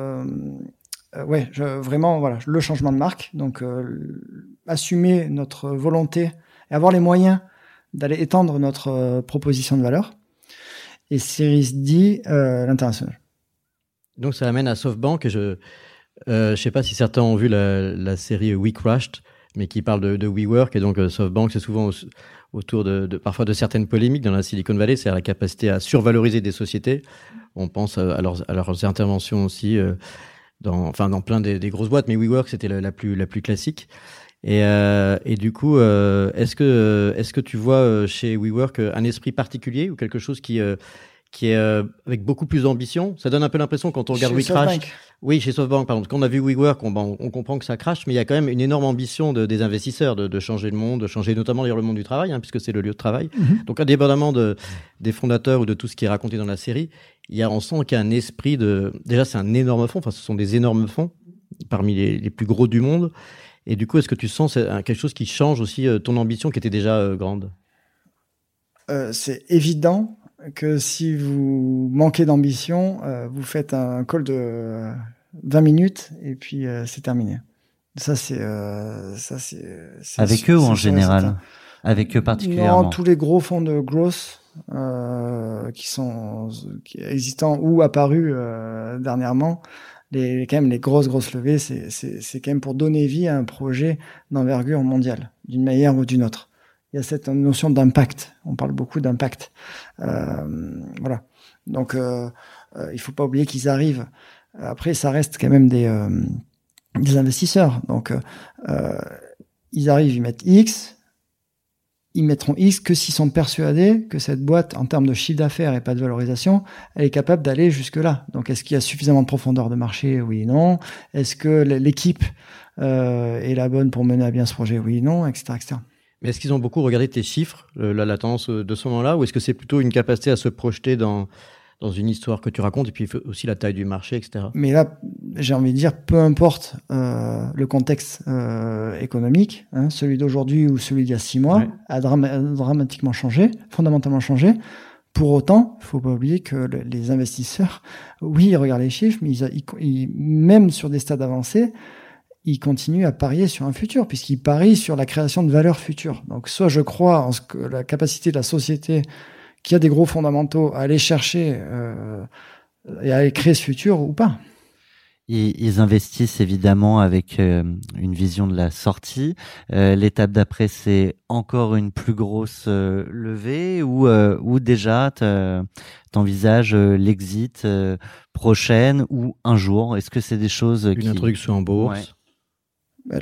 vraiment, voilà, le changement de marque. Donc, assumer notre volonté et avoir les moyens d'aller étendre notre proposition de valeur. Et Série D, l'international. Donc, ça amène à SoftBank. Je sais pas si certains ont vu la série We Crashed, mais qui parle de WeWork, et donc SoftBank, c'est souvent autour parfois de certaines polémiques dans la Silicon Valley, c'est à la capacité à survaloriser des sociétés. On pense à leurs interventions aussi dans plein des grosses boîtes, mais WeWork c'était la plus classique. Et du coup, est-ce que tu vois chez WeWork un esprit particulier ou quelque chose qui est avec beaucoup plus d'ambition? Ça donne un peu l'impression quand on regarde We Crash. Oui, chez SoftBank, par exemple. Quand on a vu WeWork, on comprend que ça crache, mais il y a quand même une énorme ambition des investisseurs de changer le monde, de changer notamment d'ailleurs le monde du travail, puisque c'est le lieu de travail. Mm-hmm. Donc, indépendamment des fondateurs ou de tout ce qui est raconté dans la série, on sent qu'il y a un esprit déjà, c'est un énorme fonds. Enfin, ce sont des énormes fonds, parmi les plus gros du monde. Et du coup, est-ce que tu sens quelque chose qui change aussi ton ambition qui était déjà grande? C'est évident que si vous manquez d'ambition, vous faites un call de 20 minutes et puis c'est terminé. Ça c'est avec eux ou en général? Avec eux particulièrement? Non, tous les gros fonds de growth qui existants ou apparus dernièrement, quand même les grosses levées, c'est quand même pour donner vie à un projet d'envergure mondiale, d'une manière ou d'une autre. Il y a cette notion d'impact. On parle beaucoup d'impact. Voilà. Donc, il faut pas oublier qu'ils arrivent. Après, ça reste quand même des investisseurs. Donc, ils arrivent, ils mettent X. Ils mettront X que s'ils sont persuadés que cette boîte, en termes de chiffre d'affaires et pas de valorisation, elle est capable d'aller jusque-là. Donc, est-ce qu'il y a suffisamment de profondeur de marché? Oui, non. Est-ce que l'équipe est la bonne pour mener à bien ce projet? Oui, non, etc., etc. Mais est-ce qu'ils ont beaucoup regardé tes chiffres, la tendance de ce moment-là, ou est-ce que c'est plutôt une capacité à se projeter dans une histoire que tu racontes, et puis aussi la taille du marché, etc. Mais là, j'ai envie de dire, peu importe le contexte économique, celui d'aujourd'hui ou celui d'il y a 6 mois, a dramatiquement changé, fondamentalement changé. Pour autant, il faut pas oublier que les investisseurs, oui, ils regardent les chiffres, mais même sur des stades avancés, ils continuent à parier sur un futur, puisqu'ils parient sur la création de valeur future. Donc, soit je crois en la capacité de la société, qui a des gros fondamentaux, à aller chercher et à créer ce futur, ou pas. Ils investissent évidemment avec une vision de la sortie. L'étape d'après, c'est encore une plus grosse levée ou déjà t'envisages l'exit prochaine ou un jour. Est-ce que c'est des choses une introduction en bourse? Ouais.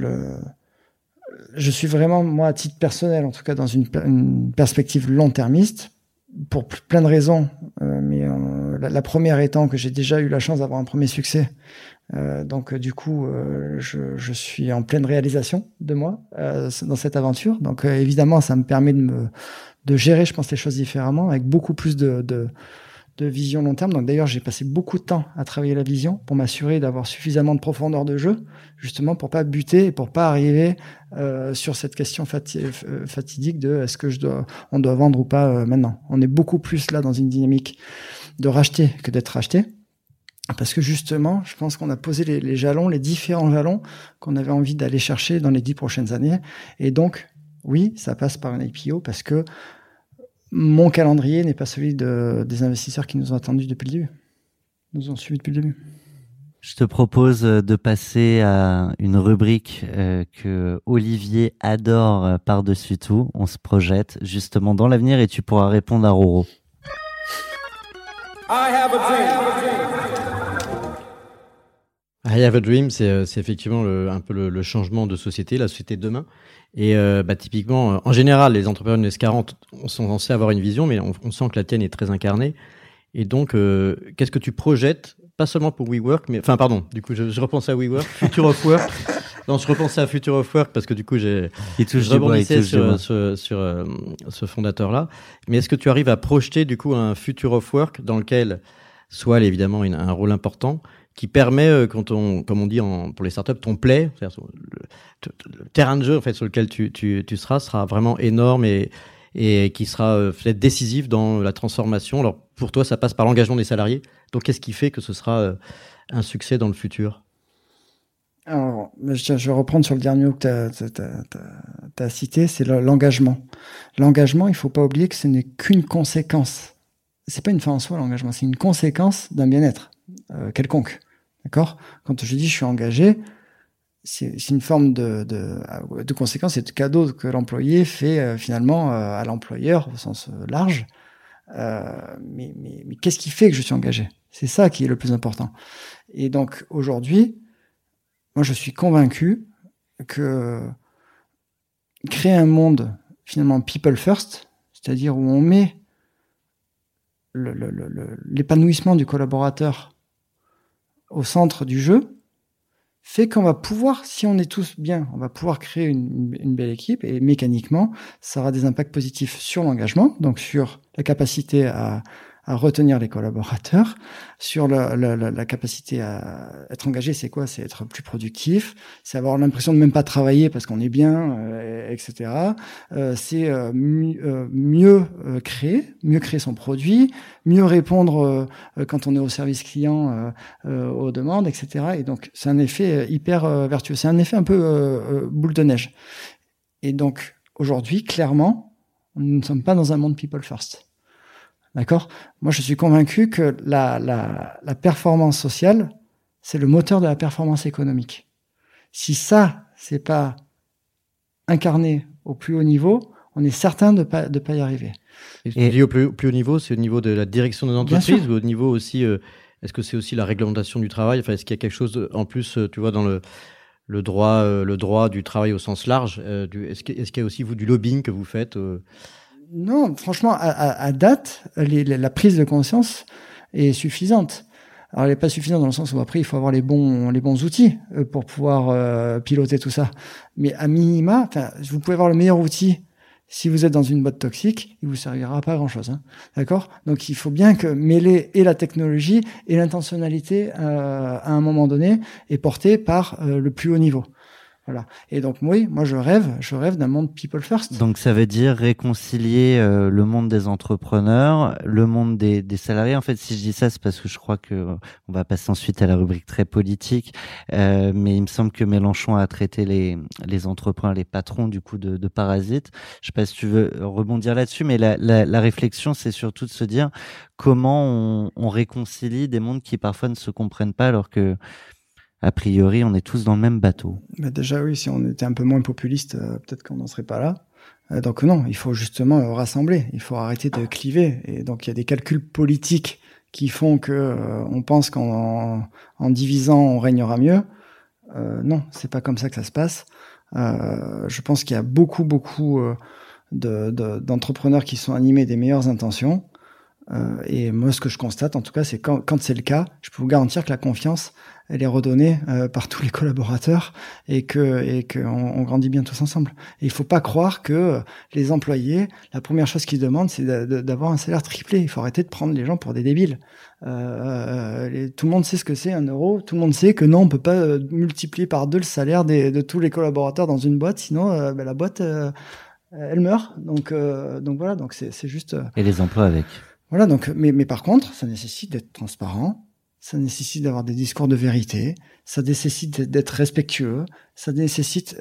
Je suis vraiment, moi, à titre personnel, en tout cas, dans une perspective long-termiste, pour plein de raisons, mais la première étant que j'ai déjà eu la chance d'avoir un premier succès. Donc du coup, je suis en pleine réalisation de moi dans cette aventure. Donc évidemment, ça me permet de gérer, je pense, les choses différemment, avec beaucoup plus de vision long terme. Donc d'ailleurs, j'ai passé beaucoup de temps à travailler la vision pour m'assurer d'avoir suffisamment de profondeur de jeu, justement pour pas buter et pour pas arriver sur cette question fatidique de est-ce que on doit vendre ou pas maintenant. On est beaucoup plus là dans une dynamique de racheter que d'être racheté. Parce que justement, je pense qu'on a posé les jalons, les différents jalons qu'on avait envie d'aller chercher dans les 10 prochaines années. Et donc, oui, ça passe par un IPO parce que mon calendrier n'est pas celui des investisseurs qui nous ont attendus depuis le début, nous ont suivis depuis le début. Je te propose de passer à une rubrique que Olivier adore par-dessus tout. On se projette justement dans l'avenir et tu pourras répondre à Roro. I have a dream, c'est effectivement un peu le changement de société, la société de demain. Et typiquement, en général, les entrepreneurs de S40 sont censés avoir une vision, mais on sent que la tienne est très incarnée. Et donc, qu'est-ce que tu projettes, pas seulement pour WeWork, mais enfin pardon, du coup je repense à WeWork, Future of Work. Non, je repensais à Future of Work parce que du coup je rebondissais sur ce fondateur-là. Mais est-ce que tu arrives à projeter du coup un Future of Work dans lequel soit évidemment un rôle important qui permet, comme on dit pour les startups, ton play, c'est-à-dire le terrain de jeu en fait sur lequel tu sera vraiment énorme et qui sera peut-être décisif dans la transformation. Alors pour toi, ça passe par l'engagement des salariés. Donc qu'est-ce qui fait que ce sera un succès dans le futur? Alors, je vais reprendre sur le dernier mot que tu as cité, c'est l'engagement. L'engagement, il faut pas oublier que ce n'est qu'une conséquence. C'est pas une fin en soi, l'engagement, c'est une conséquence d'un bien-être quelconque. D'accord? Quand je dis je suis engagé, c'est une forme de conséquence et de cadeau que l'employé fait finalement à l'employeur au sens large. Mais qu'est-ce qui fait que je suis engagé? C'est ça qui est le plus important. Et donc aujourd'hui, moi je suis convaincu que créer un monde finalement people first, c'est-à-dire où on met l'épanouissement du collaborateur au centre du jeu, fait qu'on va pouvoir, si on est tous bien, on va pouvoir créer une belle équipe et mécaniquement, ça aura des impacts positifs sur l'engagement, donc sur la capacité à retenir les collaborateurs, sur la capacité à être engagé, c'est quoi? C'est être plus productif, c'est avoir l'impression de même pas travailler parce qu'on est bien, etc. C'est mieux créer son produit, mieux répondre quand on est au service client aux demandes, etc. Et donc c'est un effet hyper vertueux, c'est un effet un peu boule de neige. Et donc aujourd'hui, clairement, nous ne sommes pas dans un monde people first. D'accord? Moi, je suis convaincu que la performance sociale, c'est le moteur de la performance économique. Si ça, c'est pas incarné au plus haut niveau, on est certain de pas y arriver. Et tu dis au plus haut niveau, c'est au niveau de la direction des entreprises ou au niveau aussi, est-ce que c'est aussi la réglementation du travail? Enfin, est-ce qu'il y a quelque chose en plus, tu vois, dans le droit du travail au sens large, est-ce qu'il y a aussi du lobbying que vous faites? Non, franchement, à date, la prise de conscience est suffisante. Alors, elle n'est pas suffisante dans le sens où après, il faut avoir les bons outils pour pouvoir piloter tout ça. Mais à minima, vous pouvez avoir le meilleur outil. Si vous êtes dans une boîte toxique, il vous servira pas à grand-chose. Hein. D'accord? Donc, il faut bien que mêler et la technologie et l'intentionnalité à un moment donné est portée par le plus haut niveau. Voilà. Et donc, oui, moi, je rêve d'un monde people first. Donc, ça veut dire réconcilier le monde des entrepreneurs, le monde des salariés. En fait, si je dis ça, c'est parce que je crois que on va passer ensuite à la rubrique très politique. Mais il me semble que Mélenchon a traité les entrepreneurs, les patrons, du coup, de parasites. Je sais pas si tu veux rebondir là-dessus, mais la réflexion, c'est surtout de se dire comment on réconcilie des mondes qui parfois ne se comprennent pas, alors que a priori, on est tous dans le même bateau. Mais déjà, oui, si on était un peu moins populiste, peut-être qu'on n'en serait pas là. Donc non, il faut justement rassembler. Il faut arrêter de cliver. Et donc, il y a des calculs politiques qui font que on pense qu'en divisant, on régnera mieux. Non, c'est pas comme ça que ça se passe. Je pense qu'il y a beaucoup d'entrepreneurs qui sont animés des meilleures intentions. Et moi, ce que je constate, en tout cas, c'est quand c'est le cas, je peux vous garantir que la confiance, elle est redonnée par tous les collaborateurs et qu'on grandit bien tous ensemble. Et il faut pas croire que les employés, la première chose qu'ils demandent, c'est d'avoir un salaire triplé. Il faut arrêter de prendre les gens pour des débiles. Tout le monde sait ce que c'est 1 euro. Tout le monde sait que non, on peut pas multiplier par 2 le salaire de tous les collaborateurs dans une boîte, sinon la boîte elle meurt. Donc voilà, donc c'est juste. Et les emplois avec. Voilà, donc, mais par contre, ça nécessite d'être transparent, ça nécessite d'avoir des discours de vérité, ça nécessite d'être respectueux, ça nécessite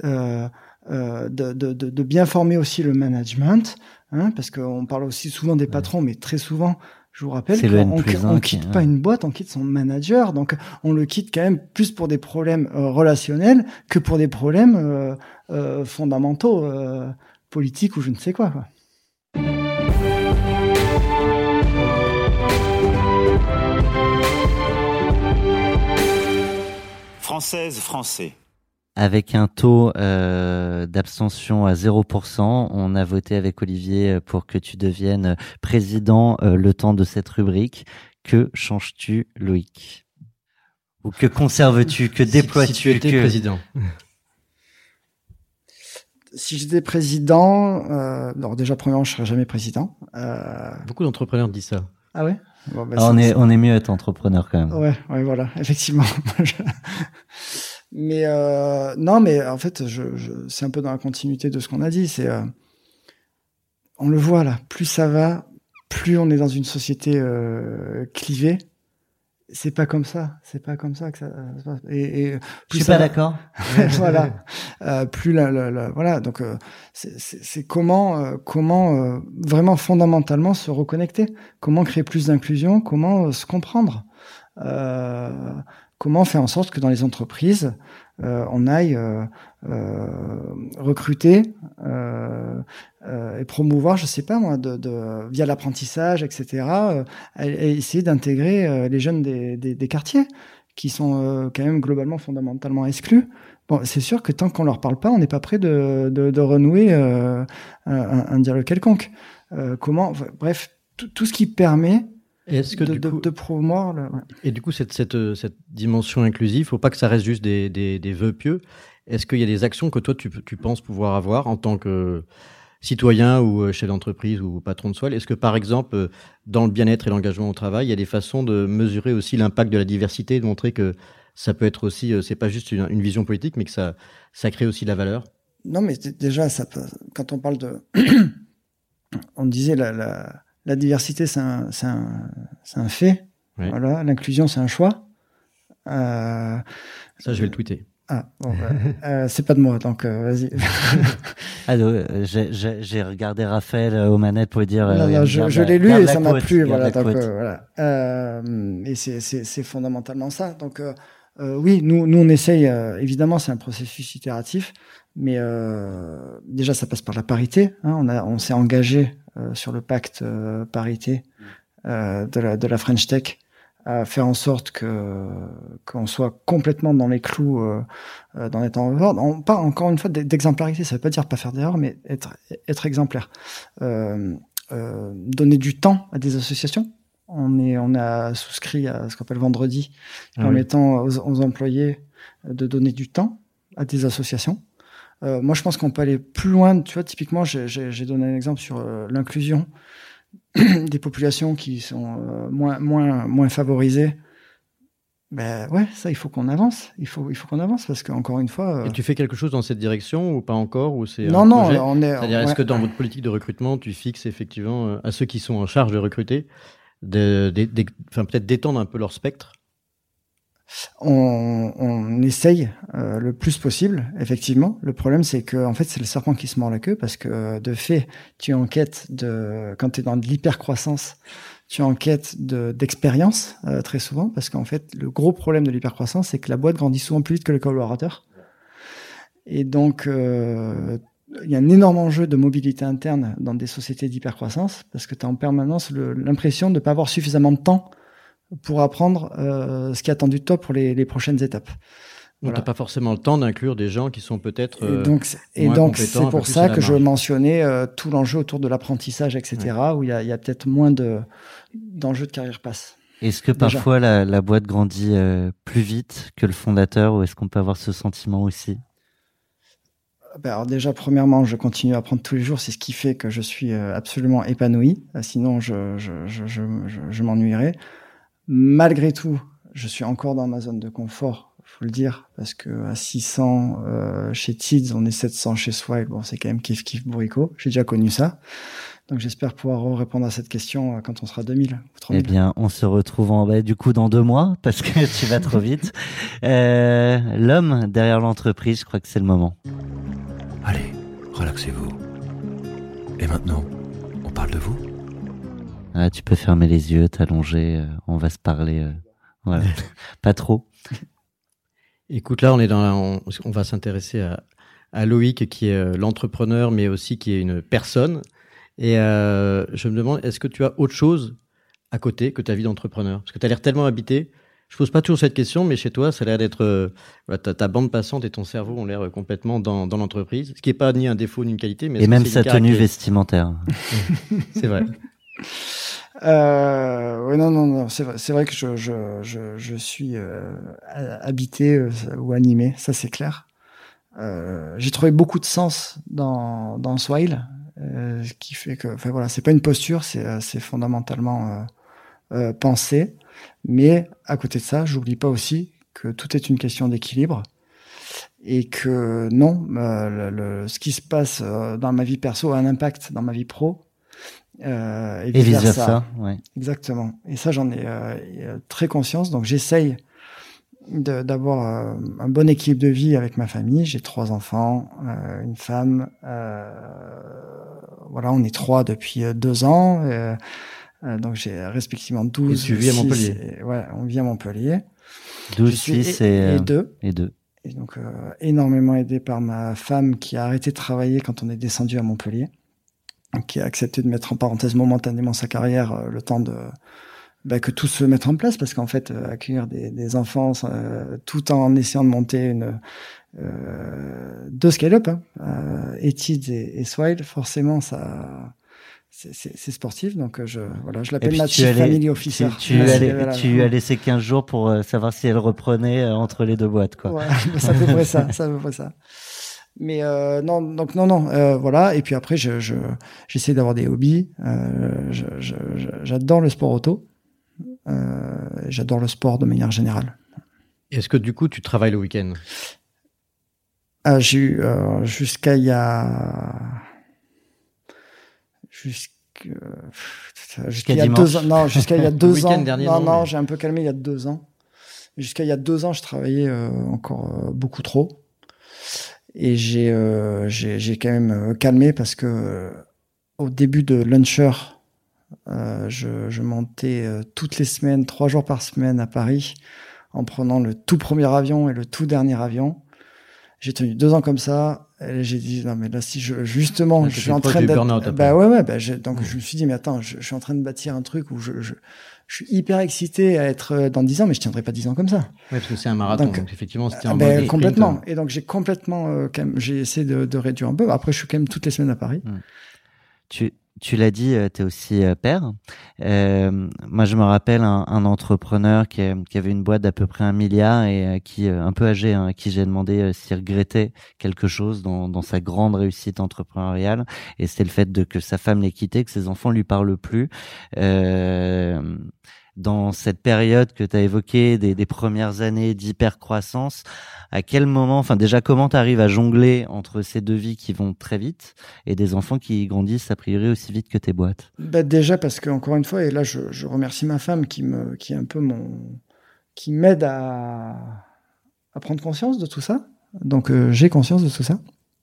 de bien former aussi le management, hein, parce qu'on parle aussi souvent des patrons, mais très souvent, je vous rappelle qu'on quitte pas une boîte, on quitte son manager, donc on le quitte quand même plus pour des problèmes relationnels que pour des problèmes fondamentaux, politiques ou je ne sais quoi. Française, Français. Avec un taux d'abstention à 0%, on a voté avec Olivier pour que tu deviennes président le temps de cette rubrique. Que changes-tu, Loïc? Ou que conserves-tu? Que déploies-tu? Si tu étais président. Si j'étais président, alors déjà, premièrement, je serais jamais président. Beaucoup d'entrepreneurs disent ça. Ah ouais? Bon, bah, on est mieux être entrepreneur quand même. Ouais, voilà, effectivement. Mais non, mais en fait, c'est un peu dans la continuité de ce qu'on a dit. C'est, on le voit là, plus ça va, plus on est dans une société clivée. C'est pas comme ça que ça se passe. Et plus je suis pas d'accord. Voilà. Plus voilà. Donc c'est comment vraiment fondamentalement se reconnecter. Comment créer plus d'inclusion. Comment se comprendre. Comment faire en sorte que dans les entreprises on aille recruter et promouvoir, je sais pas moi, via l'apprentissage, etc. Et essayer d'intégrer les jeunes des quartiers qui sont quand même globalement fondamentalement exclus. Bon, c'est sûr que tant qu'on leur parle pas, on n'est pas prêt de renouer un dialogue quelconque. Bref, tout ce qui permet de promouvoir Et du coup, cette dimension inclusive, faut pas que ça reste juste des vœux pieux. Est-ce qu'il y a des actions que toi, tu penses pouvoir avoir en tant que citoyen ou chef d'entreprise ou patron de soile? Est-ce que, par exemple, dans le bien-être et l'engagement au travail, il y a des façons de mesurer aussi l'impact de la diversité, de montrer que ça peut être aussi, c'est pas juste une vision politique, mais que ça crée aussi de la valeur? Non, mais déjà, quand on parle de... on disait la diversité, c'est un fait. Oui. Voilà, l'inclusion, c'est un choix. Ça, je vais le tweeter. Ah, bon, c'est pas de moi, donc vas-y. J'ai regardé Raphaël aux manettes pour lui dire. Non, je l'ai lu et ça m'a plu. Voilà, donc, voilà. Et c'est fondamentalement ça. Donc oui, nous on essaye. Évidemment, c'est un processus itératif, mais déjà ça passe par la parité. Hein, on s'est engagé sur le pacte parité de la French Tech, à faire en sorte qu'on soit complètement dans les clous dans les temps forts. On parle encore une fois d'exemplarité, ça veut pas dire pas faire d'erreur, mais être exemplaire. Donner du temps à des associations. On a souscrit à ce qu'on appelle Vendredi, permettant aux employés de donner du temps à des associations. Moi, je pense qu'on peut aller plus loin. Tu vois, typiquement, j'ai donné un exemple sur l'inclusion des populations qui sont moins favorisées. Ouais, ça, il faut qu'on avance. Il faut qu'on avance parce qu'encore une fois. Et tu fais quelque chose dans cette direction ou pas encore, ou c'est non, un non, projet on est. C'est-à-dire, est-ce que dans votre politique de recrutement, tu fixes effectivement à ceux qui sont en charge de recruter, peut-être d'étendre un peu leur spectre? On essaye le plus possible, effectivement. Le problème, c'est que en fait, c'est le serpent qui se mord la queue parce que de fait, tu es en quête quand tu es dans de l'hypercroissance, tu es en quête d'expérience très souvent parce qu'en fait, le gros problème de l'hypercroissance, c'est que la boîte grandit souvent plus vite que le collaborateur. Et donc, il y a un énorme enjeu de mobilité interne dans des sociétés d'hypercroissance parce que tu as en permanence l'impression de ne pas avoir suffisamment de temps pour apprendre ce qui est attendu de toi pour les prochaines étapes. Donc, tu n'as pas forcément le temps d'inclure des gens qui sont peut-être et donc c'est pour ça que je mentionnais tout l'enjeu autour de l'apprentissage, etc., où il y a peut-être moins d'enjeux de carrière passe. Est-ce que parfois la boîte grandit plus vite que le fondateur, ou est-ce qu'on peut avoir ce sentiment aussi? Alors déjà, premièrement, je continue à apprendre tous les jours. C'est ce qui fait que je suis absolument épanoui. Sinon, je m'ennuierais. Malgré tout, je suis encore dans ma zone de confort, faut le dire, parce que à 600 chez Tids, on est 700 chez Swile. Bon, c'est quand même kiff bourricot. J'ai déjà connu ça. Donc j'espère pouvoir répondre à cette question quand on sera 2000 ou 3000. Eh bien, on se retrouve du coup dans 2 mois, parce que tu vas trop vite. L'homme derrière l'entreprise, je crois que c'est le moment. Allez, relaxez-vous. Et maintenant, on parle de vous? Tu peux fermer les yeux, t'allonger, on va se parler. Voilà. Pas trop. Écoute, là, on va s'intéresser à Loïc, qui est l'entrepreneur, mais aussi qui est une personne. Et je me demande, est-ce que tu as autre chose à côté que ta vie d'entrepreneur? Parce que tu as l'air tellement habité. Je pose pas toujours cette question, mais chez toi, ça a l'air d'être... ta bande passante et ton cerveau ont l'air complètement dans l'entreprise. Ce qui n'est pas ni un défaut ni une qualité. Mais et même sa tenue vestimentaire. C'est vrai. Oui, non. C'est vrai que je suis habité ou animé, ça c'est clair. J'ai trouvé beaucoup de sens dans Swile, ce qui fait que, voilà, c'est pas une posture, c'est fondamentalement pensé. Mais à côté de ça, j'oublie pas aussi que tout est une question d'équilibre et que non, ce qui se passe dans ma vie perso a un impact dans ma vie pro. Et vice versa. Ouais. Exactement. Et ça, j'en ai très conscience. Donc, j'essaye d'avoir un bon équilibre de vie avec ma famille. J'ai 3 enfants, une femme. Voilà, on est 3 depuis 2 ans. Donc, j'ai respectivement 12. Et tu vis à Montpellier. Ouais, on vit à Montpellier. 12, 6 et 2. Et 2. Et donc, énormément aidé par ma femme qui a arrêté de travailler quand on est descendu à Montpellier, qui a accepté de mettre en parenthèse momentanément sa carrière le temps que tout se mette en place, parce qu'en fait, accueillir des enfants tout en essayant de monter 2 scale-up, Etids et Swile, forcément, ça... C'est sportif, donc je l'appelle ma Chief Family Officer. Tu lui as laissé 15 jours pour savoir si elle reprenait entre les 2 boîtes, quoi. Ouais, c'est à peu près ça, Mais non, voilà. Et puis après, j'essaie d'avoir des hobbies. J'adore le sport auto. J'adore le sport de manière générale. Est-ce que du coup, tu travailles le week-end? J'ai eu jusqu'à il y a... Jusqu'à il y a 2 ans. Non, jusqu'à il y a 2 ans. Non, j'ai un peu calmé il y a 2 ans. Jusqu'à il y a 2 ans, je travaillais encore beaucoup trop. Et j'ai quand même calmé parce que au début de Launcher, je montais toutes les semaines, 3 jours par semaine à Paris, en prenant le tout premier avion et le tout dernier avion. J'ai tenu 2 ans comme ça. Et j'ai dit non mais là si je suis en train d'être donc je me suis dit mais attends, je suis en train de bâtir un truc où je suis hyper excité à être dans 10 ans, mais je tiendrai pas 10 ans comme ça. Ouais, parce que c'est un marathon, donc effectivement c'était un complètement. sprint. Et donc j'ai complètement j'ai essayé de réduire un peu. Après je suis quand même toutes les semaines à Paris. Tu l'as dit, tu es aussi père. Moi, je me rappelle un entrepreneur qui avait une boîte d'à peu près 1 milliard et qui, un peu âgé, à qui j'ai demandé s'il regrettait quelque chose dans sa grande réussite entrepreneuriale. Et c'était le fait que sa femme l'ait quitté, que ses enfants lui parlent plus. dans cette période que tu as évoquée des premières années d'hypercroissance, à quel moment, enfin déjà comment tu arrives à jongler entre ces deux vies qui vont très vite et des enfants qui grandissent a priori aussi vite que tes boîtes? Déjà parce que encore une fois, et là je remercie ma femme qui est un peu qui m'aide à prendre conscience de tout ça. Donc j'ai conscience de tout ça.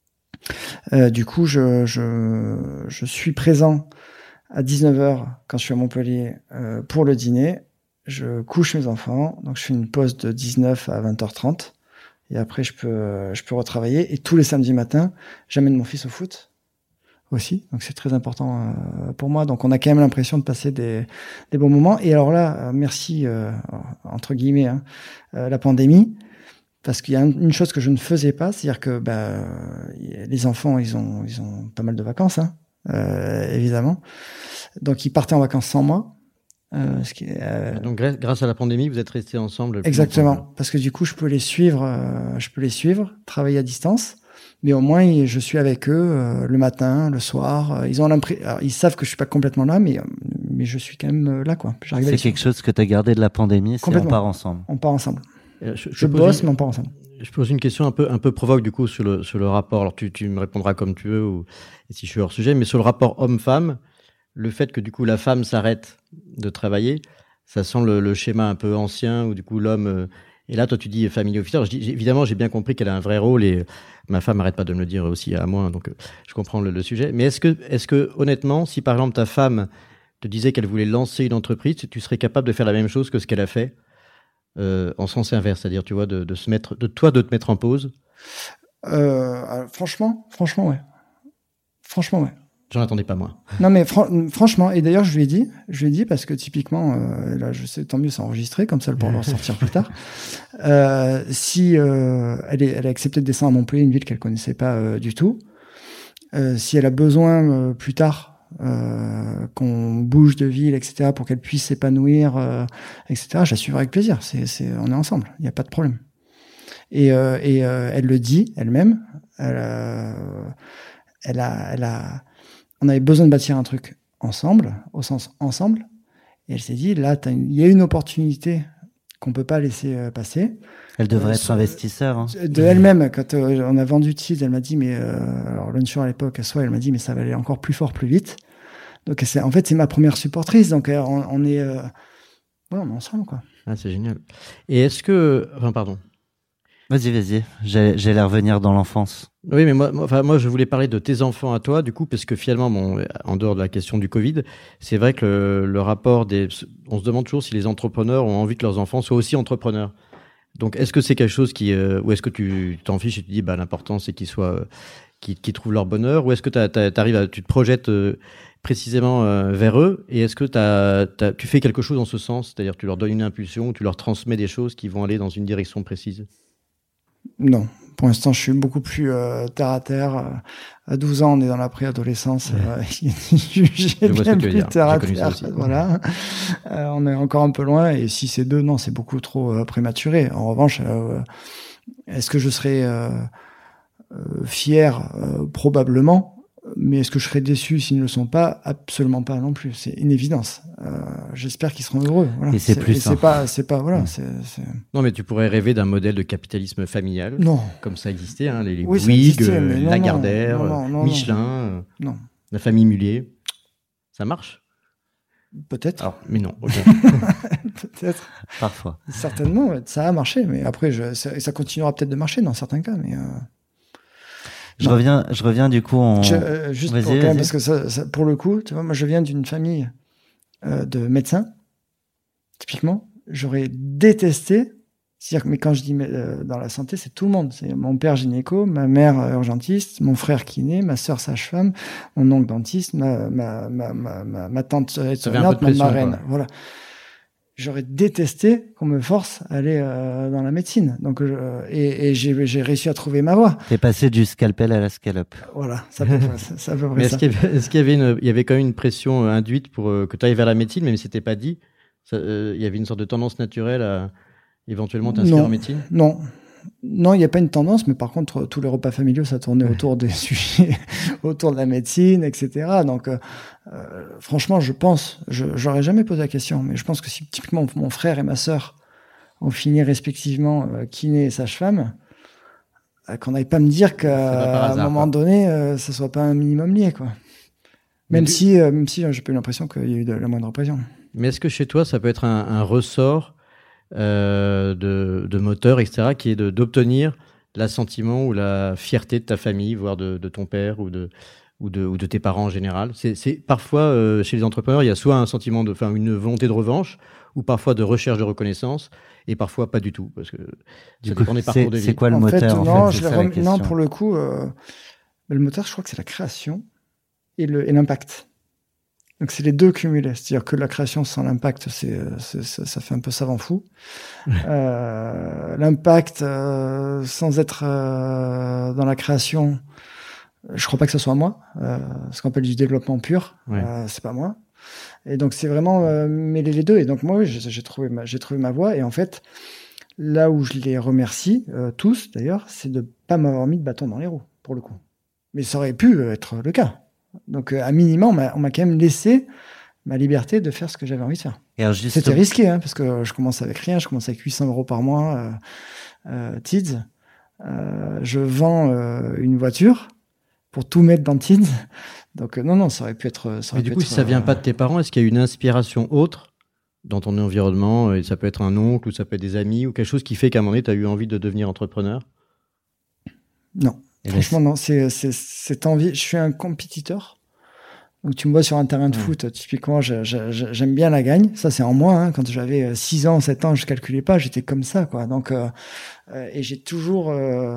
Du coup, je suis présent à 19h quand je suis à Montpellier pour le dîner. Je couche mes enfants, donc je fais une pause de 19 à 20h30 et après je peux retravailler. Et tous les samedis matins, j'amène mon fils au foot aussi, donc c'est très important pour moi. Donc on a quand même l'impression de passer des bons moments. Et alors là, merci entre guillemets la pandémie. Parce qu'il y a une chose que je ne faisais pas, c'est-à-dire que les enfants, ils ont pas mal de vacances, évidemment. Donc ils partaient en vacances sans moi. Donc grâce à la pandémie, vous êtes restés ensemble. Exactement, ensemble. parce que du coup, je peux les suivre, travailler à distance. Mais au moins, je suis avec eux le matin, le soir. Ils savent que je suis pas complètement là, mais je suis quand même là, quoi. C'est quelque chose que tu as gardé de la pandémie, c'est on part ensemble. On part ensemble. Je bosse, mais on part ensemble. Je pose une question un peu provoque du coup sur le rapport. Alors tu me répondras comme tu veux ou si je suis hors sujet, mais sur le rapport homme-femme, le fait que du coup la femme s'arrête de travailler, ça sent le schéma un peu ancien où du coup l'homme et là toi tu dis family officer. Évidemment j'ai bien compris qu'elle a un vrai rôle et ma femme arrête pas de me le dire aussi à moi, donc je comprends le sujet. Mais est-ce que honnêtement, si par exemple ta femme te disait qu'elle voulait lancer une entreprise, tu serais capable de faire la même chose que ce qu'elle a fait? En sens inverse, c'est-à-dire, tu vois, de te mettre en pause. Franchement, ouais. Franchement, ouais. J'en attendais pas moi. Non, mais franchement, et d'ailleurs, je lui ai dit parce que typiquement, là, je sais, tant mieux, c'est enregistré, comme ça, elle pourra le ressortir plus tard. Si elle a accepté de descendre à Montpellier, une ville qu'elle connaissait pas du tout, si elle a besoin plus tard qu'on bouge de ville, etc., pour qu'elle puisse s'épanouir, etc., je la suivrai avec plaisir. On est ensemble, il n'y a pas de problème. Et elle le dit elle-même. On avait besoin de bâtir un truc ensemble, au sens ensemble. Et elle s'est dit, là, il y a une opportunité qu'on peut pas laisser passer. Elle devrait être investisseur. De elle-même, quand on a vendu Tease, elle m'a dit, mais alors Launcher à l'époque, elle m'a dit, mais ça va aller encore plus fort, plus vite. Donc en fait, c'est ma première supportrice. Donc on est ensemble, quoi. Ah, c'est génial. Et est-ce que, enfin, pardon. Vas-y. J'allais revenir dans l'enfance. Oui, mais moi, je voulais parler de tes enfants à toi, du coup, parce que finalement, en dehors de la question du Covid, c'est vrai que le rapport on se demande toujours si les entrepreneurs ont envie que leurs enfants soient aussi entrepreneurs. Donc, est-ce que c'est quelque chose ou est-ce que tu t'en fiches et tu dis, l'important, c'est qu'ils trouvent leur bonheur, ou est-ce que tu te projettes précisément vers eux, et est-ce que tu fais quelque chose dans ce sens, c'est-à-dire tu leur donnes une impulsion, ou tu leur transmets des choses qui vont aller dans une direction précise? Non, pour l'instant, je suis beaucoup plus terre à terre. À 12 ans, on est dans la préadolescence. J'ai bien plus terre à terre. Voilà. On est encore un peu loin. Et si c'est 2, non, c'est beaucoup trop prématuré. En revanche, est-ce que je serais fier? Probablement. Mais est-ce que je serais déçu s'ils ne le sont pas? Absolument pas non plus. C'est une évidence. J'espère qu'ils seront heureux. Voilà. Et c'est plus ça. C'est pas voilà. Non, mais tu pourrais rêver d'un modèle de capitalisme familial. Non. Comme ça existait, hein, les oui, Bouygues, Lagardère, Michelin, la famille Mullier. Ça marche? Peut-être. Alors, mais non. Okay. Peut-être. Parfois. Certainement, ça a marché, mais après, ça continuera peut-être de marcher dans certains cas, mais. Je reviens du coup juste pour quand même, parce que ça, pour le coup, tu vois, moi je viens d'une famille de médecins. Typiquement, j'aurais détesté. C'est-à-dire, mais quand je dis dans la santé, c'est tout le monde. C'est mon père gynéco, ma mère urgentiste, mon frère kiné, ma sœur sage-femme, mon oncle dentiste, ma tante aide-soignante, ma marraine. Voilà. J'aurais détesté qu'on me force à aller dans la médecine. Donc, j'ai réussi à trouver ma voie. T'es passé du scalpel à la scalope. Voilà, ça peut près ça. Mais est-ce qu'il y avait quand même une pression induite pour que tu ailles vers la médecine, même si c'était pas dit? Il y avait une sorte de tendance naturelle à éventuellement t'inscrire en médecine? Non, Non, il n'y a pas une tendance, mais par contre, tous les repas familiaux, ça tournait autour des sujets, autour de la médecine, etc. Donc, franchement, j'aurais jamais posé la question, mais je pense que si typiquement mon frère et ma sœur ont fini respectivement kiné et sage-femme, qu'on n'aille pas me dire qu'à un moment donné, ça soit pas un minimum lié, quoi. Même si j'ai pas eu l'impression qu'il y a eu de la moindre pression. Mais est-ce que chez toi, ça peut être un ressort de moteur, etc., qui est d'obtenir l'assentiment ou la fierté de ta famille, voire de ton père ou de tes parents en général? C'est parfois, chez les entrepreneurs, il y a soit un sentiment une volonté de revanche, ou parfois de recherche de reconnaissance, et parfois pas du tout, parce que ça dépend des parcours de vie. C'est quoi le moteur, Non, pour le coup, le moteur, je crois que c'est la création et l'impact. Donc c'est les deux cumulés, c'est-à-dire que la création sans l'impact, ça fait un peu savant fou. L'impact sans être dans la création, je crois pas que ce soit moi. Ce qu'on appelle du développement pur, c'est pas moi. Et donc c'est vraiment mêler les deux. Et donc moi, oui, j'ai trouvé ma voie. Et en fait, là où je les remercie tous d'ailleurs, c'est de pas m'avoir mis de bâton dans les roues pour le coup. Mais ça aurait pu être le cas. Donc, à minima, on m'a quand même laissé ma liberté de faire ce que j'avais envie de faire. C'était risqué, parce que je commence avec rien. Je commence avec 800 € par mois, Tids. Je vends une voiture pour tout mettre dans Tids. Donc, non, ça aurait pu être... Mais du coup, si ça vient pas de tes parents, est-ce qu'il y a une inspiration autre dans ton environnement? Et ça peut être un oncle, ou ça peut être des amis, ou quelque chose qui fait qu'à un moment donné, tu as eu envie de devenir entrepreneur? Non. Franchement, non, c'est cette envie. Je suis un compétiteur. Donc, tu me vois sur un terrain de foot, typiquement, j'aime bien la gagne. Ça, c'est en moi. Quand j'avais 6 ans, 7 ans, je calculais pas. J'étais comme ça, quoi. Donc, et j'ai toujours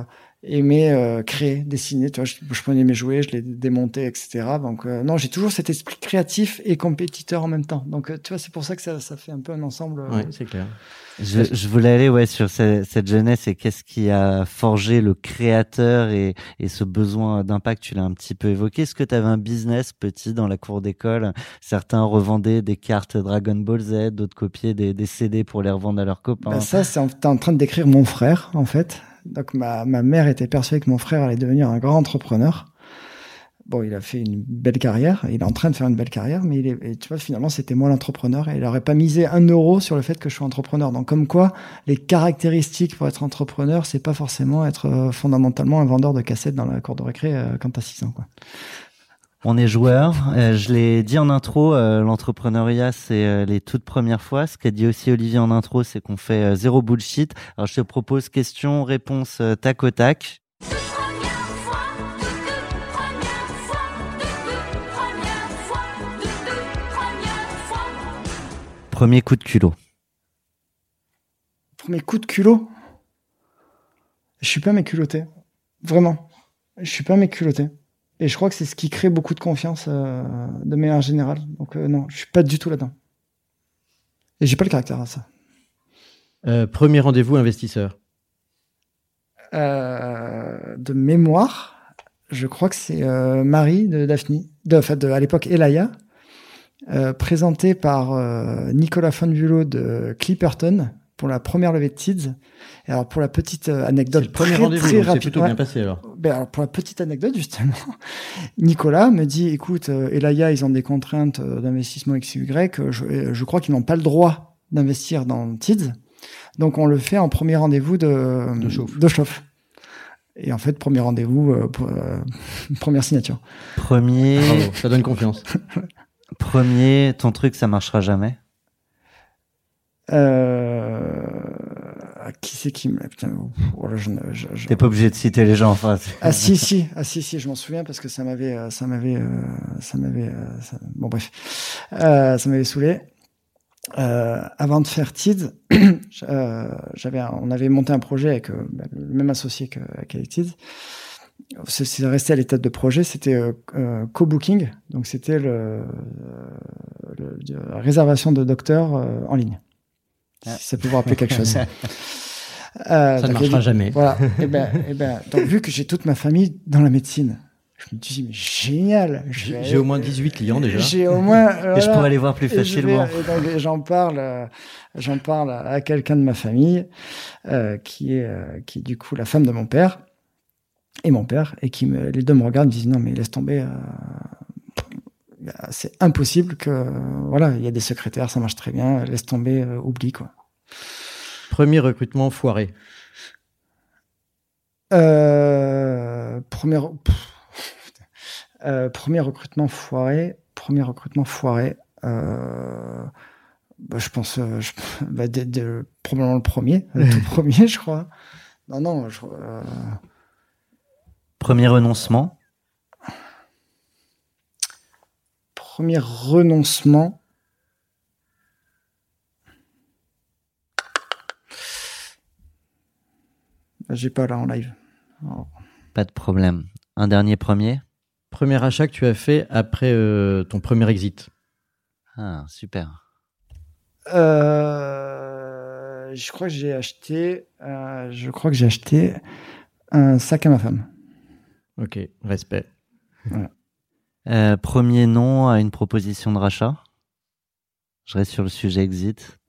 aimé créer, dessiner. Tu vois, je prenais mes jouets, je les démontais, etc. Donc, non, j'ai toujours cet esprit créatif et compétiteur en même temps. Donc, tu vois, c'est pour ça que ça fait un peu un ensemble. Oui, c'est clair. Je voulais aller sur cette jeunesse et qu'est-ce qui a forgé le créateur et ce besoin d'impact. Tu l'as un petit peu évoqué. Est-ce que tu avais un business petit dans la cour d'école? Certains revendaient des cartes Dragon Ball Z, d'autres copiaient des CD pour les revendre à leurs copains. Ça, t'es en train de décrire mon frère, en fait. Donc ma mère était persuadée que mon frère allait devenir un grand entrepreneur. Bon, il a fait une belle carrière, il est en train de faire une belle carrière, mais tu vois, finalement, c'était moi l'entrepreneur et il n'aurait pas misé 1 € sur le fait que je sois entrepreneur. Donc, comme quoi, les caractéristiques pour être entrepreneur, c'est pas forcément être fondamentalement un vendeur de cassettes dans la cour de récré quand t'as 6 ans, quoi. On est joueur. Je l'ai dit en intro, l'entrepreneuriat, c'est les toutes premières fois. Ce qu'a dit aussi Olivier en intro, c'est qu'on fait zéro bullshit. Alors, je te propose question, réponse, tac au tac. Premier coup de culot. Premier coup de culot? Je suis pas méculotté. Vraiment. Je suis pas méculotté. Et je crois que c'est ce qui crée beaucoup de confiance de manière générale. Donc non, je suis pas du tout là-dedans. Et j'ai pas le caractère à ça. Premier rendez-vous investisseur? De mémoire, je crois que c'est Marie de Daphne, à l'époque Elaya, présenté par Nicolas Fonvullo de Clipperton pour la première levée de Tids. Et alors pour la petite anecdote, le premier rendez-vous, donc c'est plutôt bien passé alors. Alors pour la petite anecdote justement, Nicolas me dit écoute, Elaya ils ont des contraintes d'investissement XY, je crois qu'ils n'ont pas le droit d'investir dans Tids, donc on le fait en premier rendez-vous de chauffe. Et en fait, premier rendez-vous, première signature. Premier. Bravo, ça donne confiance. Premier, ton truc, ça marchera jamais. Qui c'est qui me l'a... Putain, voilà, T'es pas obligé de citer les gens en face. Si, je m'en souviens parce que ça m'avait bon bref, ça m'avait saoulé. Avant de faire Tids, on avait monté un projet avec le même associé qu'avec Tids. C'est resté à l'état de projet, c'était co-booking, donc c'était la réservation de docteurs en ligne. Si ça peut vous rappeler quelque chose. Ça ne marchera jamais. Voilà. Et ben, donc vu que j'ai toute ma famille dans la médecine, Je me dis, mais génial. J'ai au moins 18 clients déjà. J'ai au moins. Et je pourrais les voir plus facilement. Donc, j'en parle à quelqu'un de ma famille, qui est du coup la femme de mon père et mon père, et les deux me regardent, me disent non mais laisse tomber. C'est impossible que voilà, il y a des secrétaires, ça marche très bien, laisse tomber, oublie quoi. Premier recrutement foiré. Premier recrutement foiré. Je pense, probablement le premier, le tout premier, je crois. Non. Premier renoncement. Premier renoncement. J'ai pas là en live. Oh. Pas de problème. Un dernier premier. Premier achat que tu as fait après ton premier exit. Ah, super. Je crois que j'ai acheté un sac à ma femme. Ok, respect. Voilà. Premier non à une proposition de rachat. Je reste sur le sujet exit.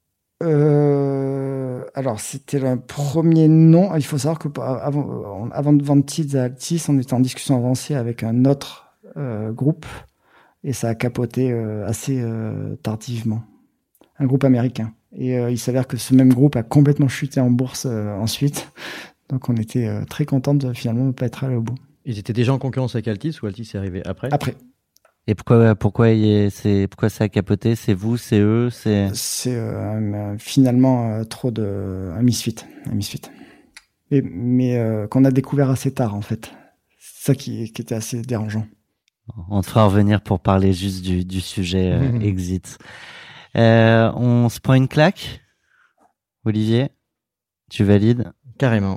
Alors, c'était le premier non. Il faut savoir qu'avant de vendre Tids à Altis, on était en discussion avancée avec un autre groupe et ça a capoté assez tardivement. Un groupe américain. Et il s'avère que ce même groupe a complètement chuté en bourse ensuite. Donc, on était très contents de finalement ne pas être allé au bout. Ils étaient déjà en concurrence avec Altis ou Altis est arrivé après ? Après. Et pourquoi ça a capoté ? C'est vous, c'est eux, c'est finalement un misfit. Mais qu'on a découvert assez tard en fait. C'est ça qui était assez dérangeant. On te fera revenir pour parler juste du sujet exit. On se prend une claque, Olivier ? Tu valides ? Carrément.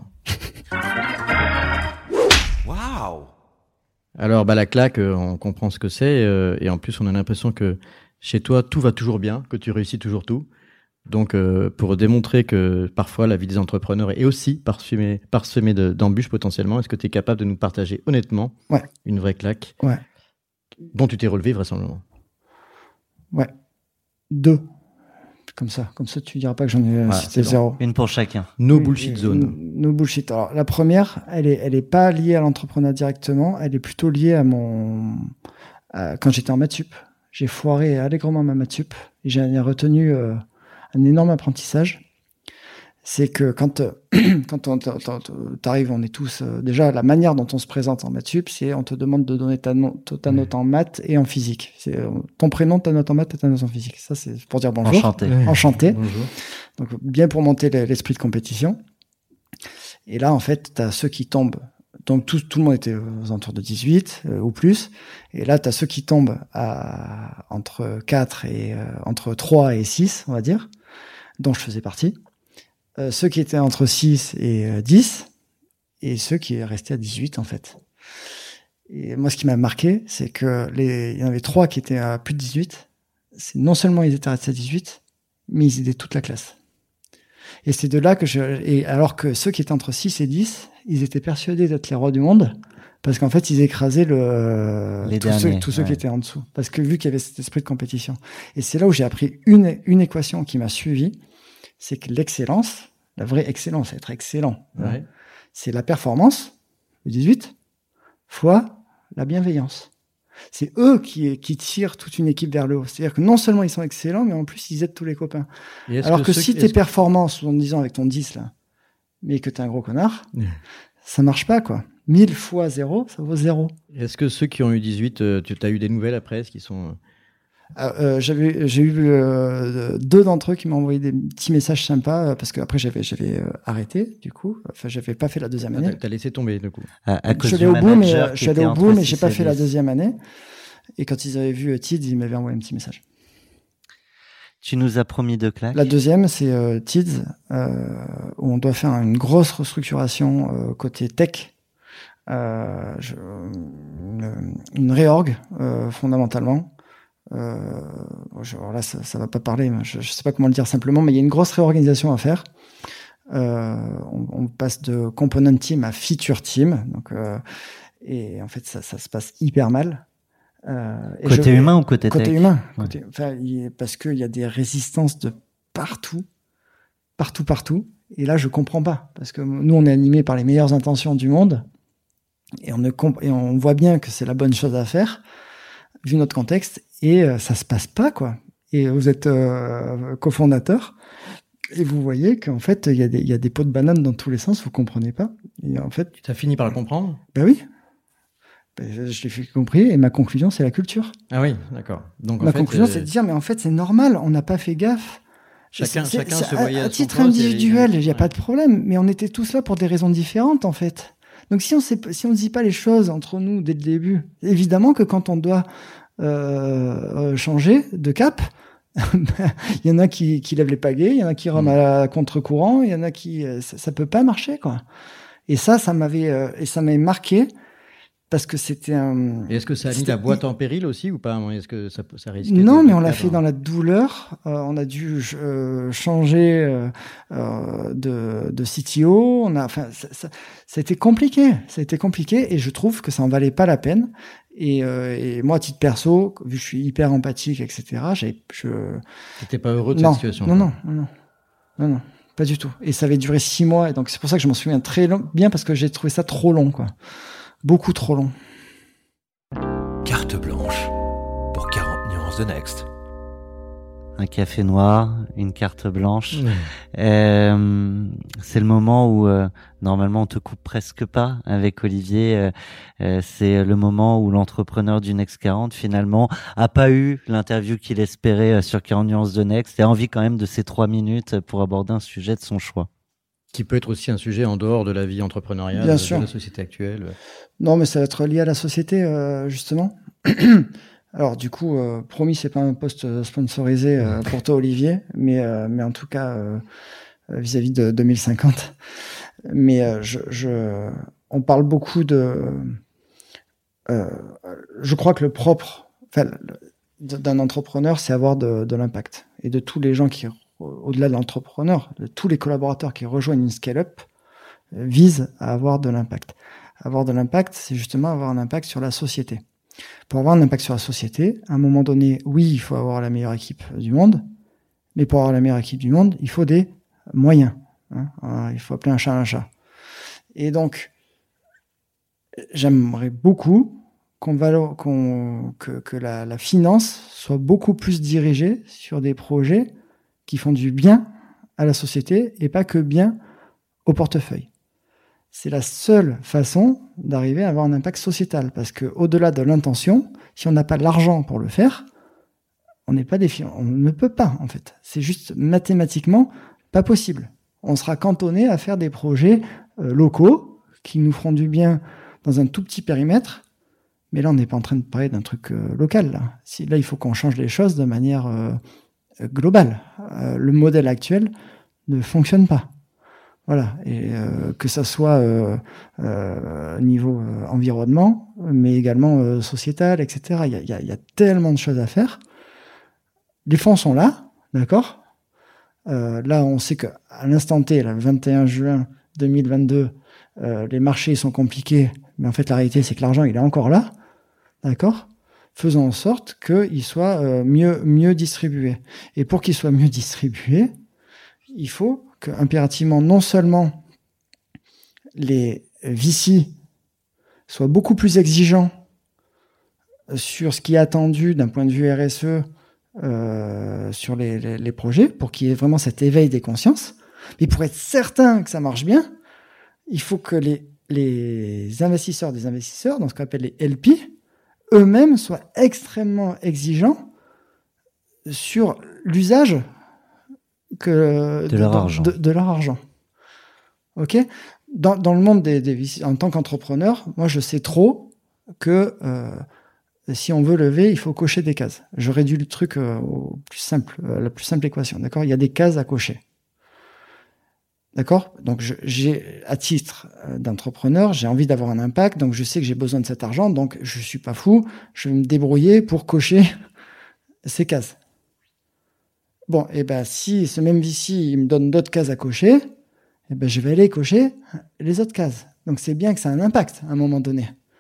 Waouh! Alors, la claque, on comprend ce que c'est, et en plus, on a l'impression que chez toi, tout va toujours bien, que tu réussis toujours tout. Donc, pour démontrer que parfois, la vie des entrepreneurs est aussi parsemée d'embûches potentiellement, est-ce que tu es capable de nous partager honnêtement une vraie claque dont tu t'es relevé vraisemblablement ? Ouais. 2. Comme ça, tu diras pas que j'en ai cité 0. Une pour chacun. No bullshit zone. No bullshit. Alors, la première, elle est pas liée à l'entrepreneuriat directement, elle est plutôt liée à quand j'étais en maths sup. J'ai foiré allègrement ma maths sup et j'ai retenu un énorme apprentissage. C'est que quand t'arrives, on est tous déjà la manière dont on se présente en maths sup, c'est on te demande de donner ta note en maths et en physique. C'est ton prénom, ta note en maths et ta note en physique. Ça c'est pour dire bonjour. Enchanté. Bonjour. Donc bien pour monter l'esprit de compétition. Et là en fait t'as ceux qui tombent. Donc tout le monde était aux alentours de 18 ou plus. Et là t'as ceux qui tombent entre 4 et entre 3 et 6 on va dire, dont je faisais partie. Ceux qui étaient entre 6 et 10, et ceux qui restaient à 18, en fait. Et moi, ce qui m'a marqué, c'est que il y en avait 3 qui étaient à plus de 18. C'est non seulement ils étaient restés à 18, mais ils aidaient toute la classe. Et c'est de là et alors que ceux qui étaient entre 6 et 10, ils étaient persuadés d'être les rois du monde, parce qu'en fait, ils écrasaient tous ceux qui étaient en dessous. Parce que vu qu'il y avait cet esprit de compétition. Et c'est là où j'ai appris une équation qui m'a suivi. C'est que l'excellence, la vraie excellence, être excellent, c'est la performance, le 18, fois la bienveillance. C'est eux qui tirent toute une équipe vers le haut. C'est-à-dire que non seulement ils sont excellents, mais en plus ils aident tous les copains. Alors que si tes performances, en disant avec ton 10 là, mais que t'es un gros connard, ça marche pas quoi. 1000 fois 0, ça vaut 0. Est-ce que ceux qui ont eu 18, tu as eu des nouvelles après, qui sont... J'ai eu 2 d'entre eux qui m'ont envoyé des petits messages sympas parce que après j'avais arrêté du coup. Enfin, j'avais pas fait la deuxième année. T'as laissé tomber du coup. Je suis allé au bout, mais j'ai pas fait la deuxième année. Et quand ils avaient vu Tids, ils m'avaient envoyé un petit message. Tu nous as promis 2 claques. La deuxième, c'est Tids, où on doit faire une grosse restructuration côté tech, une réorg fondamentalement. Là, ça va pas parler, je sais pas comment le dire simplement, mais il y a une grosse réorganisation à faire. On passe de component team à feature team, donc Et en fait, ça se passe hyper mal. Côté humain ou côté tech? Côté humain. Ouais. Parce qu'il y a des résistances de partout. Et là, je comprends pas. Parce que nous, on est animés par les meilleures intentions du monde. Et on voit bien que c'est la bonne chose à faire, vu notre contexte. Et ça se passe pas, quoi. Et vous êtes cofondateur. Et vous voyez qu'en fait, il y a des pots de banane dans tous les sens. Vous comprenez pas. Et en fait. Tu as fini par le comprendre? Ben oui. Je l'ai fait compris. Et ma conclusion, c'est la culture. Ah oui, d'accord. Donc, ma conclusion, c'est de dire, mais en fait, c'est normal. On n'a pas fait gaffe. Chacun se voyait à titre individuel, il n'y a pas de problème, mais on était tous là pour des raisons différentes en fait. Donc si on ne dit pas les choses entre nous dès le début, évidemment que quand on doit changer de cap, il y en a qui lèvent les pagaies, il y en a qui rament à contre-courant, il y en a qui ça peut pas marcher quoi. Et ça m'avait marqué. Parce que c'était un. Et est-ce que ça a mis la boîte en péril aussi ou pas? Est-ce que ça risque? Non, mais on l'a fait dans la douleur. On a dû changer de CTO. Ça a été compliqué. Et je trouve que ça en valait pas la peine. Et moi, à titre perso, vu que je suis hyper empathique, etc. T'étais pas heureux de cette situation? Non, pas du tout. Et ça avait duré 6 mois. Et donc c'est pour ça que je m'en souviens bien parce que j'ai trouvé ça trop long, quoi. Beaucoup trop long. Carte blanche pour 40 nuances de Next. Un café noir, une carte blanche. C'est le moment où normalement on te coupe presque pas avec Olivier. C'est le moment où l'entrepreneur du Next 40 finalement a pas eu l'interview qu'il espérait sur 40 nuances de Next et a envie quand même de ces 3 minutes pour aborder un sujet de son choix. Qui peut être aussi un sujet en dehors de la vie entrepreneuriale, Bien sûr. De la société actuelle. Non, mais ça va être lié à la société, justement. Alors, du coup, promis, c'est pas un post sponsorisé pour toi, Olivier, mais en tout cas, vis-à-vis de 2050. Mais on parle beaucoup de... je crois que le propre d'un entrepreneur, c'est avoir de l'impact. Et de tous les gens qui... au-delà de l'entrepreneur, de tous les collaborateurs qui rejoignent une scale-up visent à avoir de l'impact. Avoir de l'impact, c'est justement avoir un impact sur la société. Pour avoir un impact sur la société, à un moment donné, oui, il faut avoir la meilleure équipe du monde, mais pour avoir la meilleure équipe du monde, il faut des moyens. Alors, il faut appeler un chat un chat. Et donc, j'aimerais beaucoup que la finance soit beaucoup plus dirigée sur des projets qui font du bien à la société et pas que bien au portefeuille. C'est la seule façon d'arriver à avoir un impact sociétal. Parce que au-delà de l'intention, si on n'a pas l'argent pour le faire, on n'est pas on ne peut pas, en fait. C'est juste mathématiquement pas possible. On sera cantonné à faire des projets locaux qui nous feront du bien dans un tout petit périmètre. Mais là, on n'est pas en train de parler d'un truc local. Là, il faut qu'on change les choses de manière globale. Le modèle actuel ne fonctionne pas. Voilà, et que ça soit niveau environnement, mais également sociétal, etc. Il y a tellement de choses à faire. Les fonds sont là, d'accord. Là, on sait qu'à l'instant T, le 21 juin 2022, les marchés sont compliqués, mais en fait, la réalité, c'est que l'argent, il est encore là, d'accord. Faisons en sorte qu'il soit mieux distribué. Et pour qu'il soit mieux distribué, il faut que, impérativement, non seulement les VC soient beaucoup plus exigeants sur ce qui est attendu d'un point de vue RSE sur les projets, pour qu'il y ait vraiment cet éveil des consciences. Mais pour être certain que ça marche bien, il faut que les investisseurs des investisseurs, dans ce qu'on appelle les LP, eux-mêmes soient extrêmement exigeants sur l'usage de leur argent. Ok. Dans le monde des en tant qu'entrepreneur, moi je sais trop que si on veut lever, il faut cocher des cases. Je réduis le truc au plus simple, la plus simple équation. D'accord. Il y a des cases à cocher. D'accord. Donc j'ai à titre d'entrepreneur, j'ai envie d'avoir un impact, donc je sais que j'ai besoin de cet argent, donc je suis pas fou, je vais me débrouiller pour cocher ces cases. Bon, et ben si ce même VC il me donne d'autres cases à cocher, et ben je vais aller cocher les autres cases. Donc c'est bien que ça a un impact à un moment donné.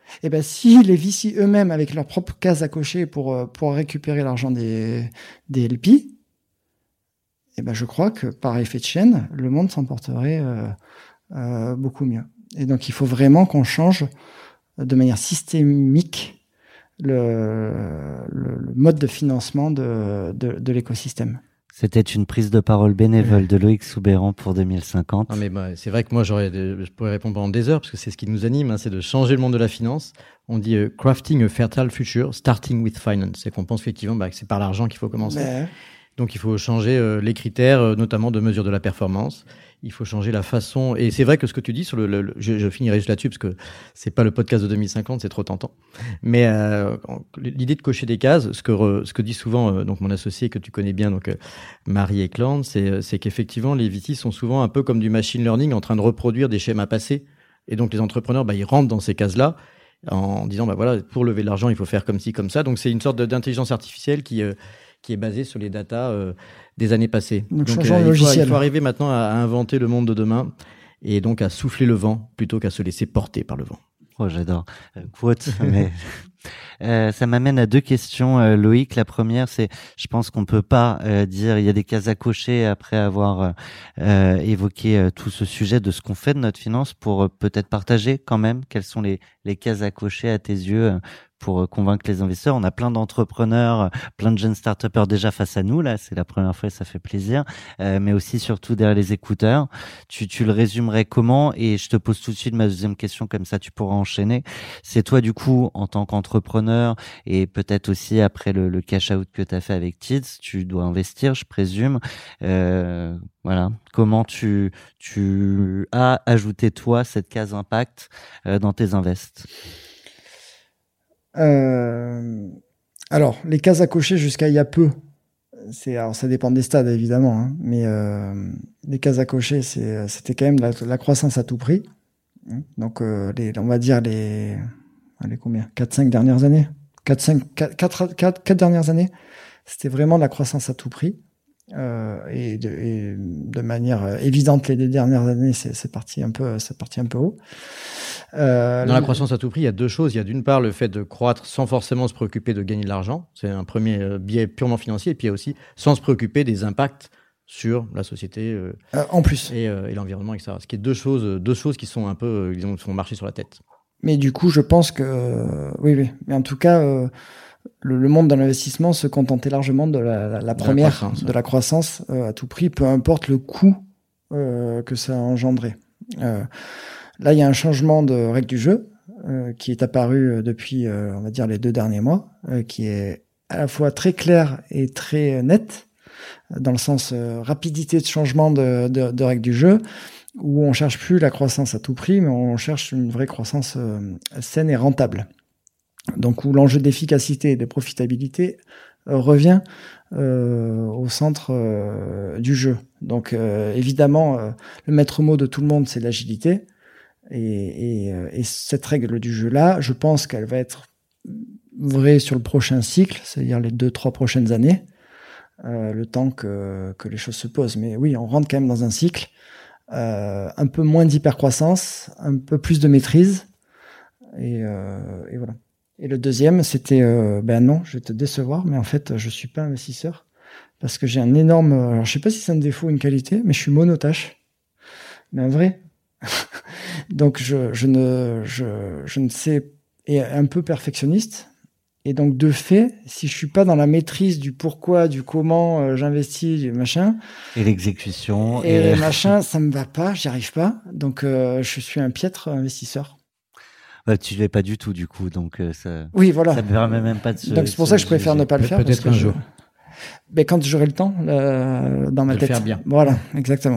Et ben si les VC eux-mêmes, avec leur propre case à cocher pour récupérer l'argent des LP, et ben je crois que par effet de chaîne, le monde s'en porterait beaucoup mieux. Et donc il faut vraiment qu'on change de manière systémique le mode de financement de l'écosystème. C'était une prise de parole bénévole de Loïc Soubeyran pour 2050. Non, mais c'est vrai que moi, je pourrais répondre pendant des heures, parce que c'est ce qui nous anime, c'est de changer le monde de la finance. On dit crafting a fertile future, starting with finance. C'est qu'on pense effectivement que c'est par l'argent qu'il faut commencer. Mais... Donc il faut changer les critères, notamment de mesure de la performance. Il faut changer la façon. Et c'est vrai que ce que tu dis sur je finirai juste là-dessus parce que c'est pas le podcast de 2050, c'est trop tentant. Mais l'idée de cocher des cases, ce que dit souvent donc mon associé que tu connais bien, donc Marie Eklund, c'est qu'effectivement les VC sont souvent un peu comme du machine learning en train de reproduire des schémas passés. Et donc les entrepreneurs, ils rentrent dans ces cases-là en disant voilà, pour lever de l'argent, il faut faire comme ci, comme ça. Donc c'est une sorte d'intelligence artificielle qui est basée sur les datas des années passées. Donc il faut arriver maintenant à inventer le monde de demain et donc à souffler le vent plutôt qu'à se laisser porter par le vent. Oh, j'adore. Quote, mais ça m'amène à deux questions, Loïc. La première, c'est, je pense qu'on peut pas dire il y a des cases à cocher après avoir évoqué tout ce sujet de ce qu'on fait de notre finance pour peut-être partager quand même quelles sont les cases à cocher à tes yeux pour convaincre les investisseurs. On a plein d'entrepreneurs, plein de jeunes start-upers déjà face à nous, là, c'est la première fois et ça fait plaisir, mais aussi surtout derrière les écouteurs. Tu le résumerais comment? Et je te pose tout de suite ma deuxième question, comme ça tu pourras enchaîner. C'est toi, du coup, en tant qu'entrepreneur, et peut-être aussi après le cash-out que tu as fait avec Tids, tu dois investir, je présume. Voilà. Comment tu as ajouté, toi, cette case impact dans tes invests? Alors, les cases à cocher jusqu'à il y a peu, alors ça dépend des stades évidemment, hein, mais les cases à cocher, c'était quand même la croissance à tout prix. Donc, on va dire allez, combien? 4-5 dernières années? 4 dernières années, c'était vraiment la croissance à tout prix. Et de manière évidente, les 2 dernières années, c'est parti un peu haut. Dans la croissance à tout prix, il y a deux choses. Il y a d'une part le fait de croître sans forcément se préoccuper de gagner de l'argent. C'est un premier biais purement financier. Et puis il y a aussi sans se préoccuper des impacts sur la société en plus et l'environnement, etc. Ce qui est deux choses qui sont un peu, disons, font marcher sur la tête. Mais du coup, je pense que oui. Mais en tout cas, le monde de l'investissement se contentait largement de la première, de la croissance à tout prix, peu importe le coût que ça a engendré. Là, il y a un changement de règle du jeu qui est apparu depuis, on va dire, les 2 derniers mois, qui est à la fois très clair et très net, dans le sens rapidité de changement de règle du jeu, où on cherche plus la croissance à tout prix, mais on cherche une vraie croissance saine et rentable. Donc où l'enjeu d'efficacité et de profitabilité revient au centre du jeu. Donc évidemment, le maître mot de tout le monde, c'est l'agilité. Et cette règle du jeu-là, je pense qu'elle va être vraie sur le prochain cycle, c'est-à-dire les 2-3 prochaines années, le temps que les choses se posent. Mais oui, on rentre quand même dans un cycle, un peu moins d'hypercroissance, un peu plus de maîtrise, et voilà. Et le deuxième, c'était, non, je vais te décevoir, mais en fait, je suis pas investisseur, parce que j'ai un énorme, alors je sais pas si c'est un défaut ou une qualité, mais je suis monotache. Mais un vrai. Donc je ne sais, et un peu perfectionniste, et donc de fait, si je suis pas dans la maîtrise du pourquoi, du comment j'investis, du machin, et l'exécution et machin, ça me va pas, j'y arrive pas, donc je suis un piètre investisseur. Bah, tu l'es pas du tout du coup, donc ça. Oui, voilà. Ça me permet même pas de se. Donc c'est pour ça que je préfère ne pas le faire. Peut-être un jour. Mais quand j'aurai le temps, dans ma tête. Le faire bien. Voilà, exactement.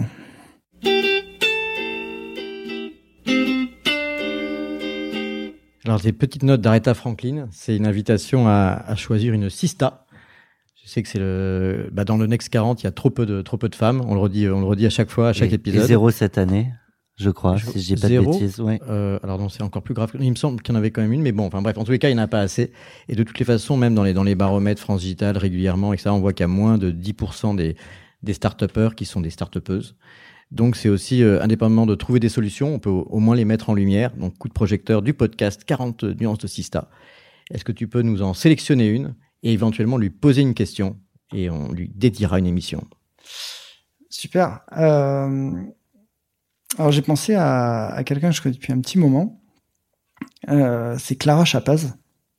Alors, des petites notes d'Aretha Franklin, c'est une invitation à choisir une sista. Je sais que c'est dans le Next 40, il y a trop peu de femmes. On le redit à chaque fois, à chaque épisode. Et 0 cette année, je crois, si je dis pas de bêtises. Ouais. Alors non, c'est encore plus grave. Il me semble qu'il y en avait quand même une, mais bon, enfin bref, en tous les cas, il n'y en a pas assez. Et de toutes les façons, même dans les baromètres France Digital régulièrement, etc., on voit qu'il y a moins de 10% des start-upers qui sont des start-upeuses. Donc c'est aussi, indépendamment de trouver des solutions, on peut au moins les mettre en lumière. Donc coup de projecteur du podcast 40 nuances de Sista. Est-ce que tu peux nous en sélectionner une et éventuellement lui poser une question et on lui dédiera une émission? Super. Alors j'ai pensé à quelqu'un que je connais depuis un petit moment. C'est Clara Chapaz.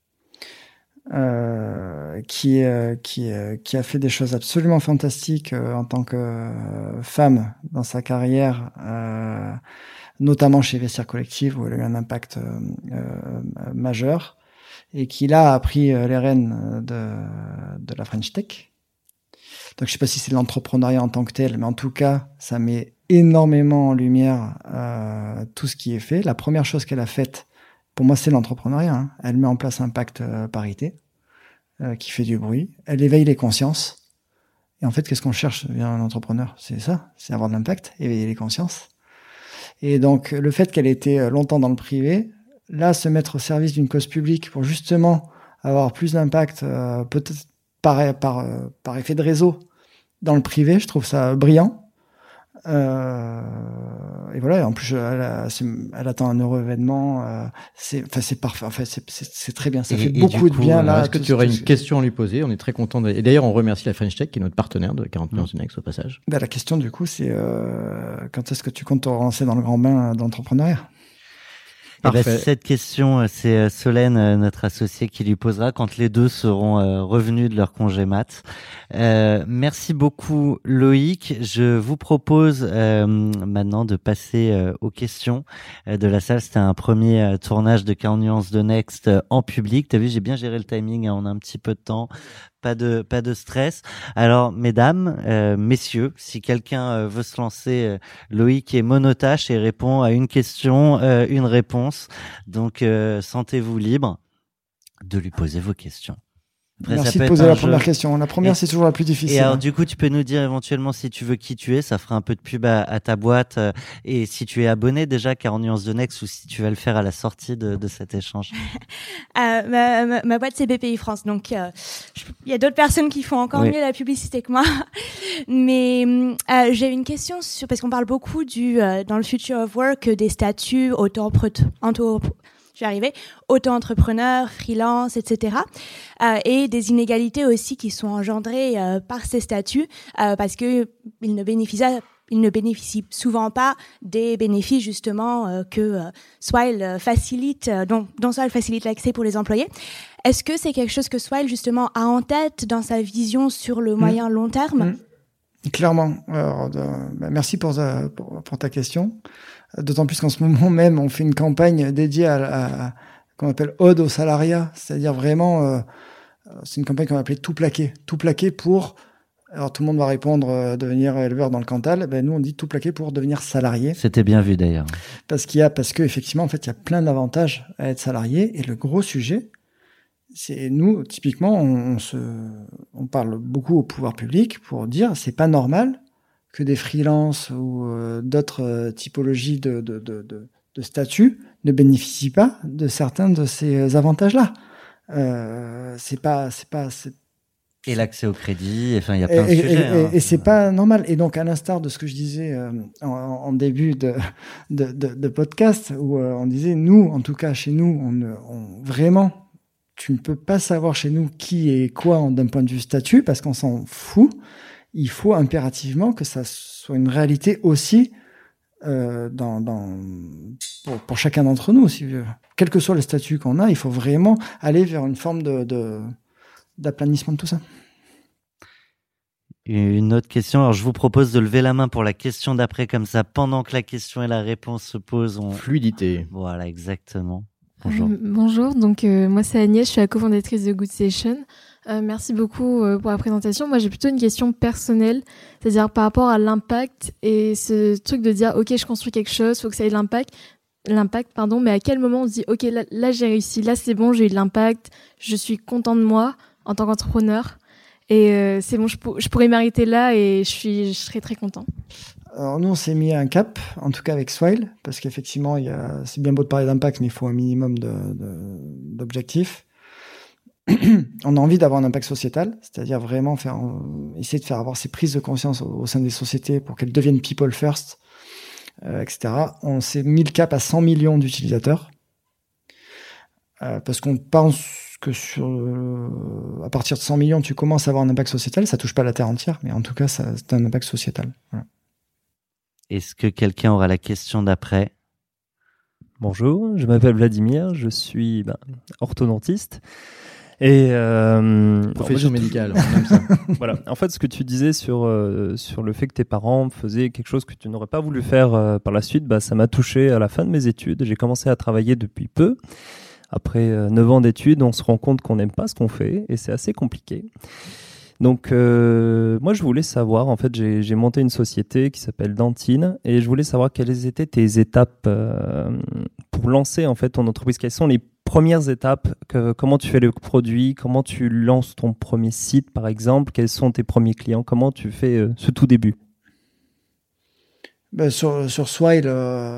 Qui a fait des choses absolument fantastiques en tant que femme dans sa carrière, notamment chez Vestiaire Collective où elle a eu un impact majeur, et qui là a pris les rênes de la French Tech. Donc je sais pas si c'est l'entrepreneuriat en tant que tel, mais en tout cas ça met énormément en lumière tout ce qui est fait. La première chose qu'elle a faite, pour moi, c'est l'entrepreneuriat. Hein. Elle met en place un pacte parité qui fait du bruit. Elle éveille les consciences. Et en fait, qu'est-ce qu'on cherche via un entrepreneur? C'est ça, c'est avoir de l'impact, éveiller les consciences. Et donc, le fait qu'elle ait été longtemps dans le privé, là, se mettre au service d'une cause publique pour justement avoir plus d'impact, peut-être par effet de réseau dans le privé, je trouve ça brillant. Et voilà, en plus elle attend un heureux événement, c'est parfait, en fait c'est très bien, ça fait beaucoup de bien là. Est-ce que tu aurais une question à lui poser? On est très content et d'ailleurs on remercie la French Tech qui est notre partenaire de 40 nuances de Next au passage. La question du coup c'est quand est-ce que tu comptes te relancer dans le grand bain d'entrepreneuriat? Cette question, c'est Solène, notre associée, qui lui posera quand les deux seront revenus de leur congé mat. Merci beaucoup Loïc. Je vous propose maintenant de passer aux questions de la salle. C'était un premier tournage de 40 nuances de Next en public. T'as vu, j'ai bien géré le timing, hein, on a un petit peu de temps. Pas de stress. Alors, mesdames, messieurs, si quelqu'un veut se lancer, Loïc est monotache et répond à une question, une réponse. Donc, sentez-vous libre de lui poser vos questions. Après, merci de poser la première question. La première, c'est toujours la plus difficile. Et alors, du coup, tu peux nous dire éventuellement si tu veux qui tu es. Ça fera un peu de pub à ta boîte. Et si tu es abonné déjà 40 nuances de Next ou si tu vas le faire à la sortie de cet échange. Ma boîte, c'est BPI France. Donc, il y a d'autres personnes qui font encore mieux la publicité que moi. Mais j'ai une question parce qu'on parle beaucoup dans le Future of Work des statuts auto-entrepreneur, freelance, etc. Et des inégalités aussi qui sont engendrées par ces statuts parce que ils ne bénéficient souvent pas des bénéfices justement que Swile facilite, dont Swile facilite l'accès pour les employés. Est-ce que c'est quelque chose que Swile justement a en tête dans sa vision sur le moyen long terme? Clairement. Alors, merci pour ta question. D'autant plus qu'en ce moment même, on fait une campagne dédiée à qu'on appelle Ode au salariat, c'est-à-dire vraiment, c'est une campagne qu'on va appeler Tout plaquer. Tout plaquer pour, alors tout le monde va répondre devenir éleveur dans le Cantal. Ben nous on dit tout plaquer pour devenir salarié. C'était bien vu d'ailleurs. Parce que effectivement en fait il y a plein d'avantages à être salarié et le gros sujet, c'est nous typiquement on parle beaucoup au pouvoir public pour dire c'est pas normal que des freelances ou d'autres typologies de statuts ne bénéficient pas de certains de ces avantages-là. Et l'accès au crédit, enfin il y a plein de sujets. Et c'est pas normal. Et donc à l'instar de ce que je disais en début de podcast, où on disait nous, en tout cas chez nous, vraiment, tu ne peux pas savoir chez nous qui est quoi d'un point de vue statut parce qu'on s'en fout. Il faut impérativement que ça soit une réalité aussi pour chacun d'entre nous. Quel que soit le statut qu'on a, il faut vraiment aller vers une forme d'aplanissement de tout ça. Une autre question. Alors, je vous propose de lever la main pour la question d'après, comme ça, pendant que la question et la réponse se posent. Fluidité. Voilà, exactement. Bonjour. Bonjour. Donc, moi, c'est Agnès. Je suis la cofondatrice de Good Session. Merci beaucoup pour la présentation. Moi, j'ai plutôt une question personnelle, c'est-à-dire par rapport à l'impact et ce truc de dire, OK, je construis quelque chose, faut que ça ait de l'impact, mais à quel moment on se dit, OK, là j'ai réussi, là c'est bon, j'ai eu de l'impact, je suis content de moi en tant qu'entrepreneur et c'est bon, je pourrais m'arrêter là et je serais très content. Alors nous, on s'est mis un cap, en tout cas avec Swile, parce qu'effectivement, c'est bien beau de parler d'impact, mais il faut un minimum d'objectifs. on a envie d'avoir un impact sociétal, c'est-à-dire vraiment essayer de faire avoir ces prises de conscience au sein des sociétés pour qu'elles deviennent people first, etc. On s'est mis le cap à 100 millions d'utilisateurs, parce qu'on pense que à partir de 100 millions, tu commences à avoir un impact sociétal. Ça touche pas la Terre entière, mais en tout cas, c'est un impact sociétal. Voilà. Est-ce que quelqu'un aura la question d'après ? Bonjour, je m'appelle Vladimir, je suis orthodontiste. Et profession médicale, on aime ça. Voilà. En fait, ce que tu disais sur le fait que tes parents faisaient quelque chose que tu n'aurais pas voulu faire par la suite, ça m'a touché à la fin de mes études. J'ai commencé à travailler depuis peu. Après 9 ans d'études, on se rend compte qu'on n'aime pas ce qu'on fait et c'est assez compliqué. Donc, moi, je voulais savoir, en fait, j'ai monté une société qui s'appelle Dentine et je voulais savoir quelles étaient tes étapes pour lancer, en fait, ton entreprise. Quelles sont les premières étapes, comment tu fais le produit, comment tu lances ton premier site, par exemple, quels sont tes premiers clients, comment tu fais ce tout début? Sur Swile,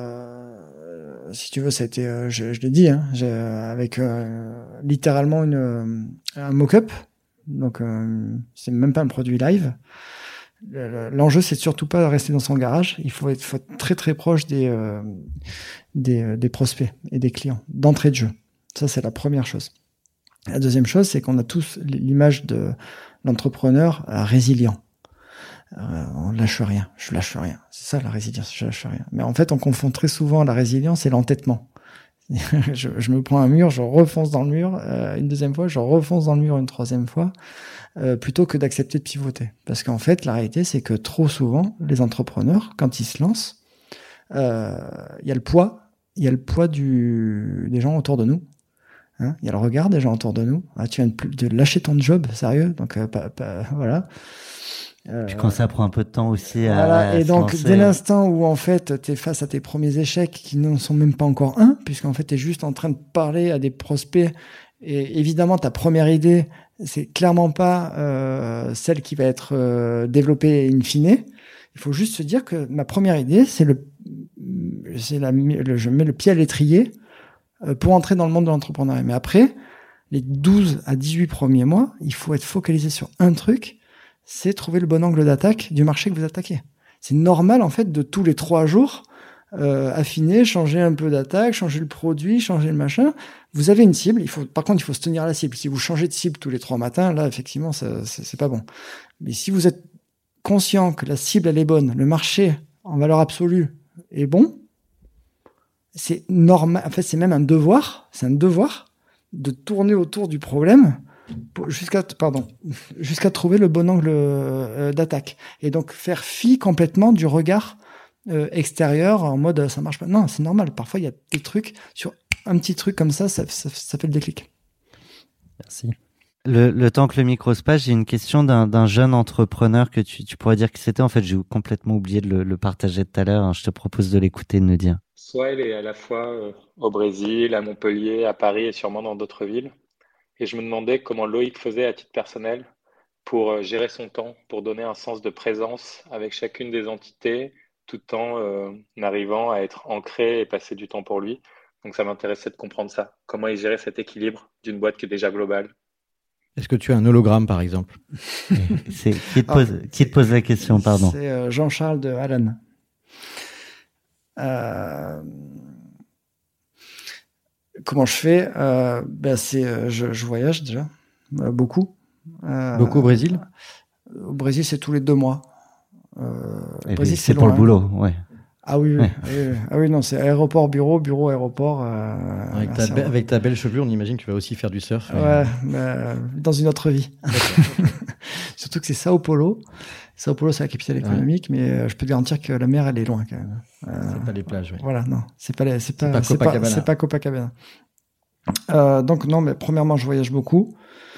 si tu veux, ça a été, je l'ai dit, hein, avec littéralement un mock-up. Donc, c'est même pas un produit live. L'enjeu, c'est surtout pas de rester dans son garage. Il faut être très très proche des prospects et des clients d'entrée de jeu. Ça, c'est la première chose. La deuxième chose, c'est qu'on a tous l'image de l'entrepreneur résilient. On lâche rien. Je lâche rien. C'est ça la résilience. Je lâche rien. Mais en fait, on confond très souvent la résilience et l'entêtement. je me prends un mur, je refonce dans le mur une deuxième fois, je refonce dans le mur une troisième fois, plutôt que d'accepter de pivoter. Parce qu'en fait, la réalité, c'est que trop souvent, les entrepreneurs, quand ils se lancent, il y a le poids des gens autour de nous. Hein, il y a le regard des gens autour de nous. Ah, tu viens de lâcher ton job, sérieux, donc voilà. Puis quand ça prend un peu de temps aussi voilà, et donc lancer... dès l'instant où en fait t'es face à tes premiers échecs qui n'en sont même pas encore un, puisqu'en fait t'es juste en train de parler à des prospects, et évidemment ta première idée c'est clairement pas celle qui va être développée in fine. Il faut juste se dire que ma première idée je mets le pied à l'étrier pour entrer dans le monde de l'entrepreneuriat. Mais après les 12 à 18 premiers mois, il faut être focalisé sur un truc, c'est trouver le bon angle d'attaque du marché que vous attaquez. C'est normal, en fait, de tous les 3 jours, affiner, changer un peu d'attaque, changer le produit, changer le machin. Vous avez une cible, par contre, il faut se tenir à la cible. Si vous changez de cible tous les 3 matins, là, effectivement, c'est pas bon. Mais si vous êtes conscient que la cible, elle est bonne, le marché, en valeur absolue, est bon, c'est normal. En fait, c'est même un devoir de tourner autour du problème jusqu'à trouver le bon angle d'attaque, et donc faire fi complètement du regard extérieur en mode ça marche pas. Non, c'est normal, parfois il y a des trucs, sur un petit truc comme ça fait le déclic. Merci. Le temps que le micro se passe, j'ai une question d'un jeune entrepreneur que tu pourrais dire que c'était. En fait, j'ai complètement oublié de le partager tout à l'heure, hein. Je te propose de l'écouter et de nous dire. Swile est à la fois au Brésil, à Montpellier, à Paris et sûrement dans d'autres villes. Et je me demandais comment Loïc faisait à titre personnel pour gérer son temps, pour donner un sens de présence avec chacune des entités, tout en arrivant à être ancré et passer du temps pour lui. Donc ça m'intéressait de comprendre ça. Comment il gérait cet équilibre d'une boîte qui est déjà globale. Est-ce que tu as un hologramme, par exemple? Qui te pose la question, pardon? C'est Jean-Charles de Allen. Comment je fais? Je voyage déjà beaucoup. Beaucoup au Brésil? Au Brésil, c'est tous les 2 mois. Et Brésil, c'est pour le boulot, ouais. Ah oui, ouais. Ah oui, non, c'est aéroport, bureau, aéroport. Avec ta belle chevelure, on imagine que tu vas aussi faire du surf. Ouais, dans une autre vie. Surtout que c'est Sao Paulo. Sao Paulo, c'est la capitale économique, mais je peux te garantir que la mer, elle est loin quand même. C'est pas les plages, oui. Voilà, non, c'est pas Copacabana. C'est pas Copacabana. Donc non, mais premièrement, je voyage beaucoup.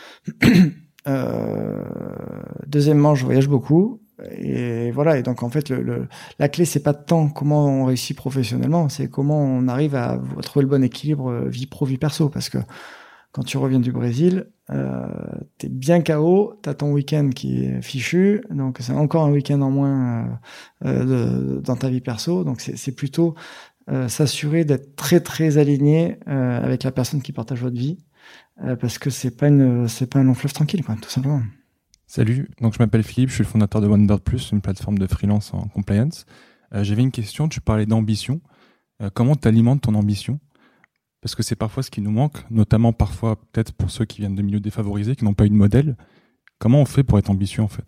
Deuxièmement, je voyage beaucoup. Et voilà, et donc en fait la clé, c'est pas tant comment on réussit professionnellement, c'est comment on arrive à trouver le bon équilibre vie pro vie perso, parce que quand tu reviens du Brésil, t'es bien KO, t'as ton week-end qui est fichu, donc c'est encore un week-end en moins dans ta vie perso, donc c'est plutôt s'assurer d'être très très aligné avec la personne qui partage votre vie, parce que c'est pas un long fleuve tranquille, quoi, tout simplement. Salut, donc je m'appelle Philippe, je suis le fondateur de OneBird Plus, une plateforme de freelance en compliance. J'avais une question, tu parlais d'ambition. Comment tu alimentes ton ambition ? Parce que c'est parfois ce qui nous manque, notamment parfois peut-être pour ceux qui viennent de milieux défavorisés, qui n'ont pas eu de modèle. Comment on fait pour être ambitieux en fait ?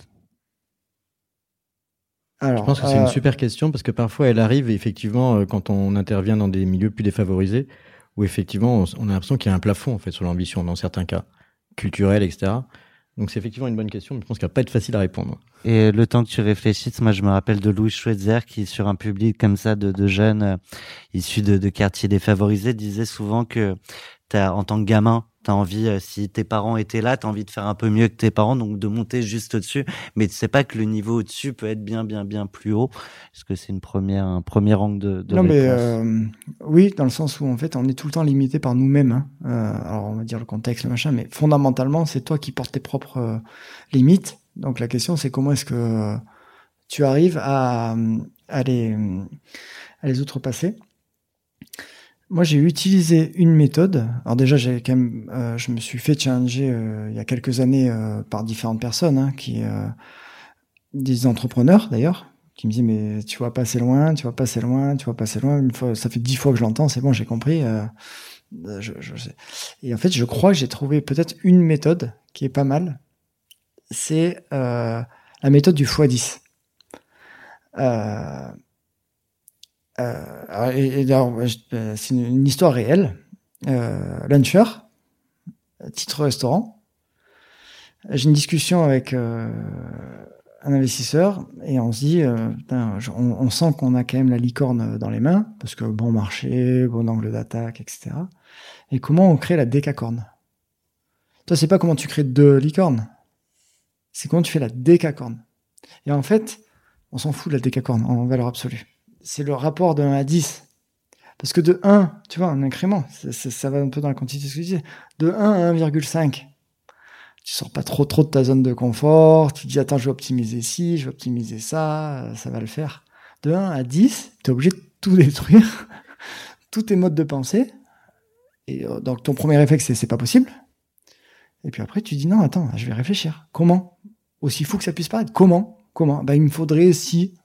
Alors, je pense que c'est une super question parce que parfois elle arrive effectivement quand on intervient dans des milieux plus défavorisés où effectivement on a l'impression qu'il y a un plafond en fait sur l'ambition dans certains cas, culturels, etc. Donc c'est effectivement une bonne question, mais je pense qu'elle va pas être facile à répondre. Et le temps que tu réfléchisses, moi je me rappelle de Louis Schweitzer qui, sur un public comme ça de jeunes issus de quartiers défavorisés, disait souvent que en tant que gamin, t'as envie, si tes parents étaient là, t'as envie de faire un peu mieux que tes parents, donc de monter juste au-dessus. Mais tu sais pas que le niveau au-dessus peut être bien plus haut. Est-ce que c'est un premier angle de non, réponse? Mais oui, dans le sens où en fait, on est tout le temps limité par nous-mêmes. Hein. Alors on va dire le contexte, le machin, mais fondamentalement, c'est toi qui portes tes propres limites. Donc la question, c'est comment est-ce que tu arrives à les outrepasser. Moi, j'ai utilisé une méthode. Alors déjà, j'ai quand même, je me suis fait challenger il y a quelques années par différentes personnes, hein, des entrepreneurs d'ailleurs, qui me disaient mais tu vas pas assez loin. Une fois, ça fait 10 fois que je l'entends, c'est bon, j'ai compris. Je sais. Et en fait, je crois que j'ai trouvé peut-être une méthode qui est pas mal. C'est la méthode du x10. C'est une histoire réelle. Luncher, titre restaurant. J'ai une discussion avec un investisseur et on se dit, on sent qu'on a quand même la licorne dans les mains parce que bon marché, bon angle d'attaque, etc. Et comment on crée la décacorne ? Toi, c'est pas comment tu crées 2 licornes, c'est comment tu fais la décacorne. Et en fait, on s'en fout de la décacorne en valeur absolue. C'est le rapport de 1 à 10. Parce que de 1, tu vois, un incrément, ça va un peu dans la quantité de ce que je disais. De 1 à 1,5, tu sors pas trop de ta zone de confort, tu dis, attends, je vais optimiser ci, je vais optimiser ça va le faire. De 1 à 10, tu es obligé de tout détruire, tous tes modes de pensée. Et donc, ton premier réflexe, c'est pas possible. Et puis après, tu dis, non, attends, je vais réfléchir. Comment ? Aussi fou que ça puisse paraître. Comment ? Il me faudrait si...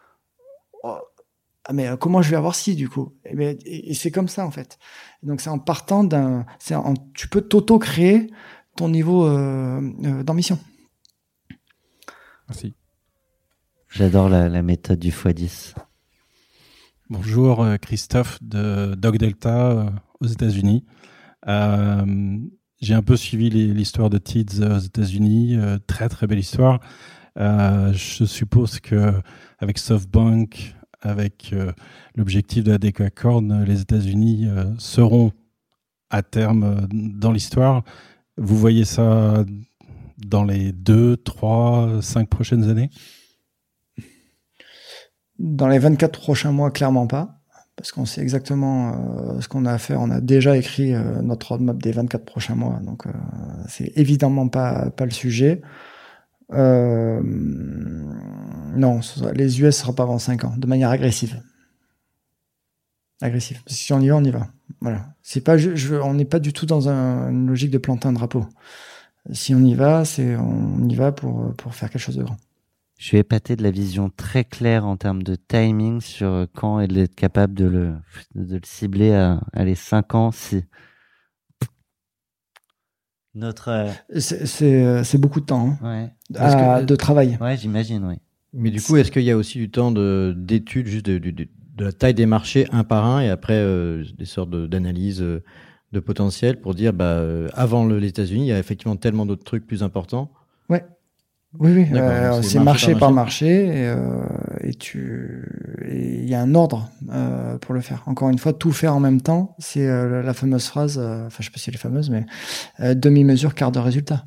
Ah mais comment je vais avoir si du coup ? Et c'est comme ça en fait. Et donc c'est en partant tu peux t'auto-créer ton niveau d'ambition. Merci. J'adore la méthode du x10. Bonjour, Christophe de Dog Delta aux États-Unis. J'ai un peu suivi l'histoire de Tids aux États-Unis, très très belle histoire. Je suppose que avec SoftBank, avec l'objectif de la décacorne, les États-Unis seront à terme dans l'histoire. Vous voyez ça dans les 2, 3, 5 prochaines années ? Dans les 24 prochains mois, clairement pas, parce qu'on sait exactement ce qu'on a à faire. On a déjà écrit notre roadmap des 24 prochains mois, donc c'est évidemment pas le sujet. Non, les US ne sera pas avant 5 ans, de manière agressive. Parce que si on y va, on y va. Voilà. C'est pas, on n'est pas du tout dans une logique de planter un drapeau. Si on y va, on y va pour faire quelque chose de grand. Je suis épaté de la vision très claire en termes de timing sur quand elle est capable de le cibler à les 5 ans. Si c'est beaucoup de temps, hein. De travail. Ouais, j'imagine, oui. Mais du coup, est-ce qu'il y a aussi du temps d'études juste de la taille des marchés un par un et après des sortes d'analyses de potentiel pour dire avant les États-Unis, il y a effectivement tellement d'autres trucs plus importants. Ouais. Oui. C'est marché par marché et il y a un ordre pour le faire. Encore une fois, tout faire en même temps, c'est la fameuse phrase, je sais pas si elle est fameuse, mais demi-mesure, quart de résultat.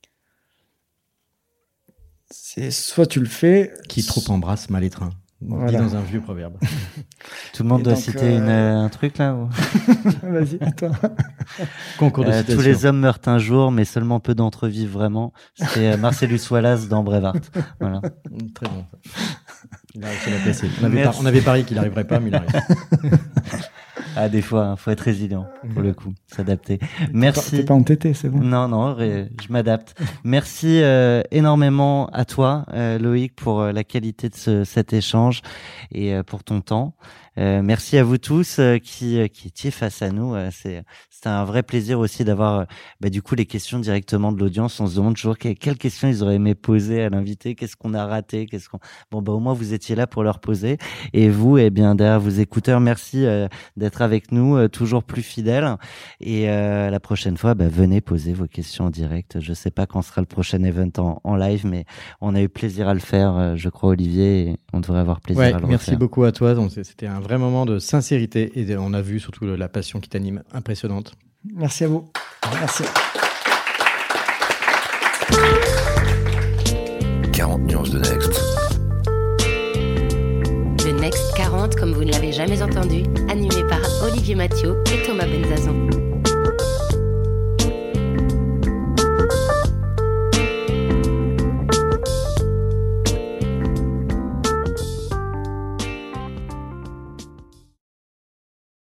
C'est soit tu le fais... Qui trop embrasse mal étreint. On dit dans un vieux proverbe. Tout le monde doit citer un truc là ou... Vas-y, toi. Concours de citation. Tous les hommes meurent un jour, mais seulement peu d'entre eux vivent vraiment. C'est Marcellus Wallace dans Braveheart. Voilà. Très bon. Il a réussi à la placer. On avait parié qu'il n'arriverait pas, mais il arrive. Ah, des fois, faut être résilient pour le coup, s'adapter. Merci. T'es pas entêté, c'est bon. Non, je m'adapte. Merci énormément à toi, Loïc, pour la qualité de cet échange et pour ton temps. Merci à vous tous qui étiez face à nous. C'était un vrai plaisir aussi d'avoir du coup les questions directement de l'audience. On se demande toujours quelles questions ils auraient aimé poser à l'invité, qu'est-ce qu'on a raté, au moins vous étiez là pour leur poser. Et vous, derrière vos écouteurs, merci d'être avec nous, toujours plus fidèles. Et la prochaine fois, venez poser vos questions en direct. Je sais pas quand sera le prochain event en live, mais on a eu plaisir à le faire, je crois, Olivier, et on devrait avoir plaisir à le refaire. Merci beaucoup à toi. Donc, c'était un vrai moment de sincérité et on a vu surtout la passion qui t'anime, impressionnante. Merci à vous. Merci. 40 nuances de Next. Le Next 40 comme vous ne l'avez jamais entendu, animé par Olivier Mathieu et Thomas Benzazon.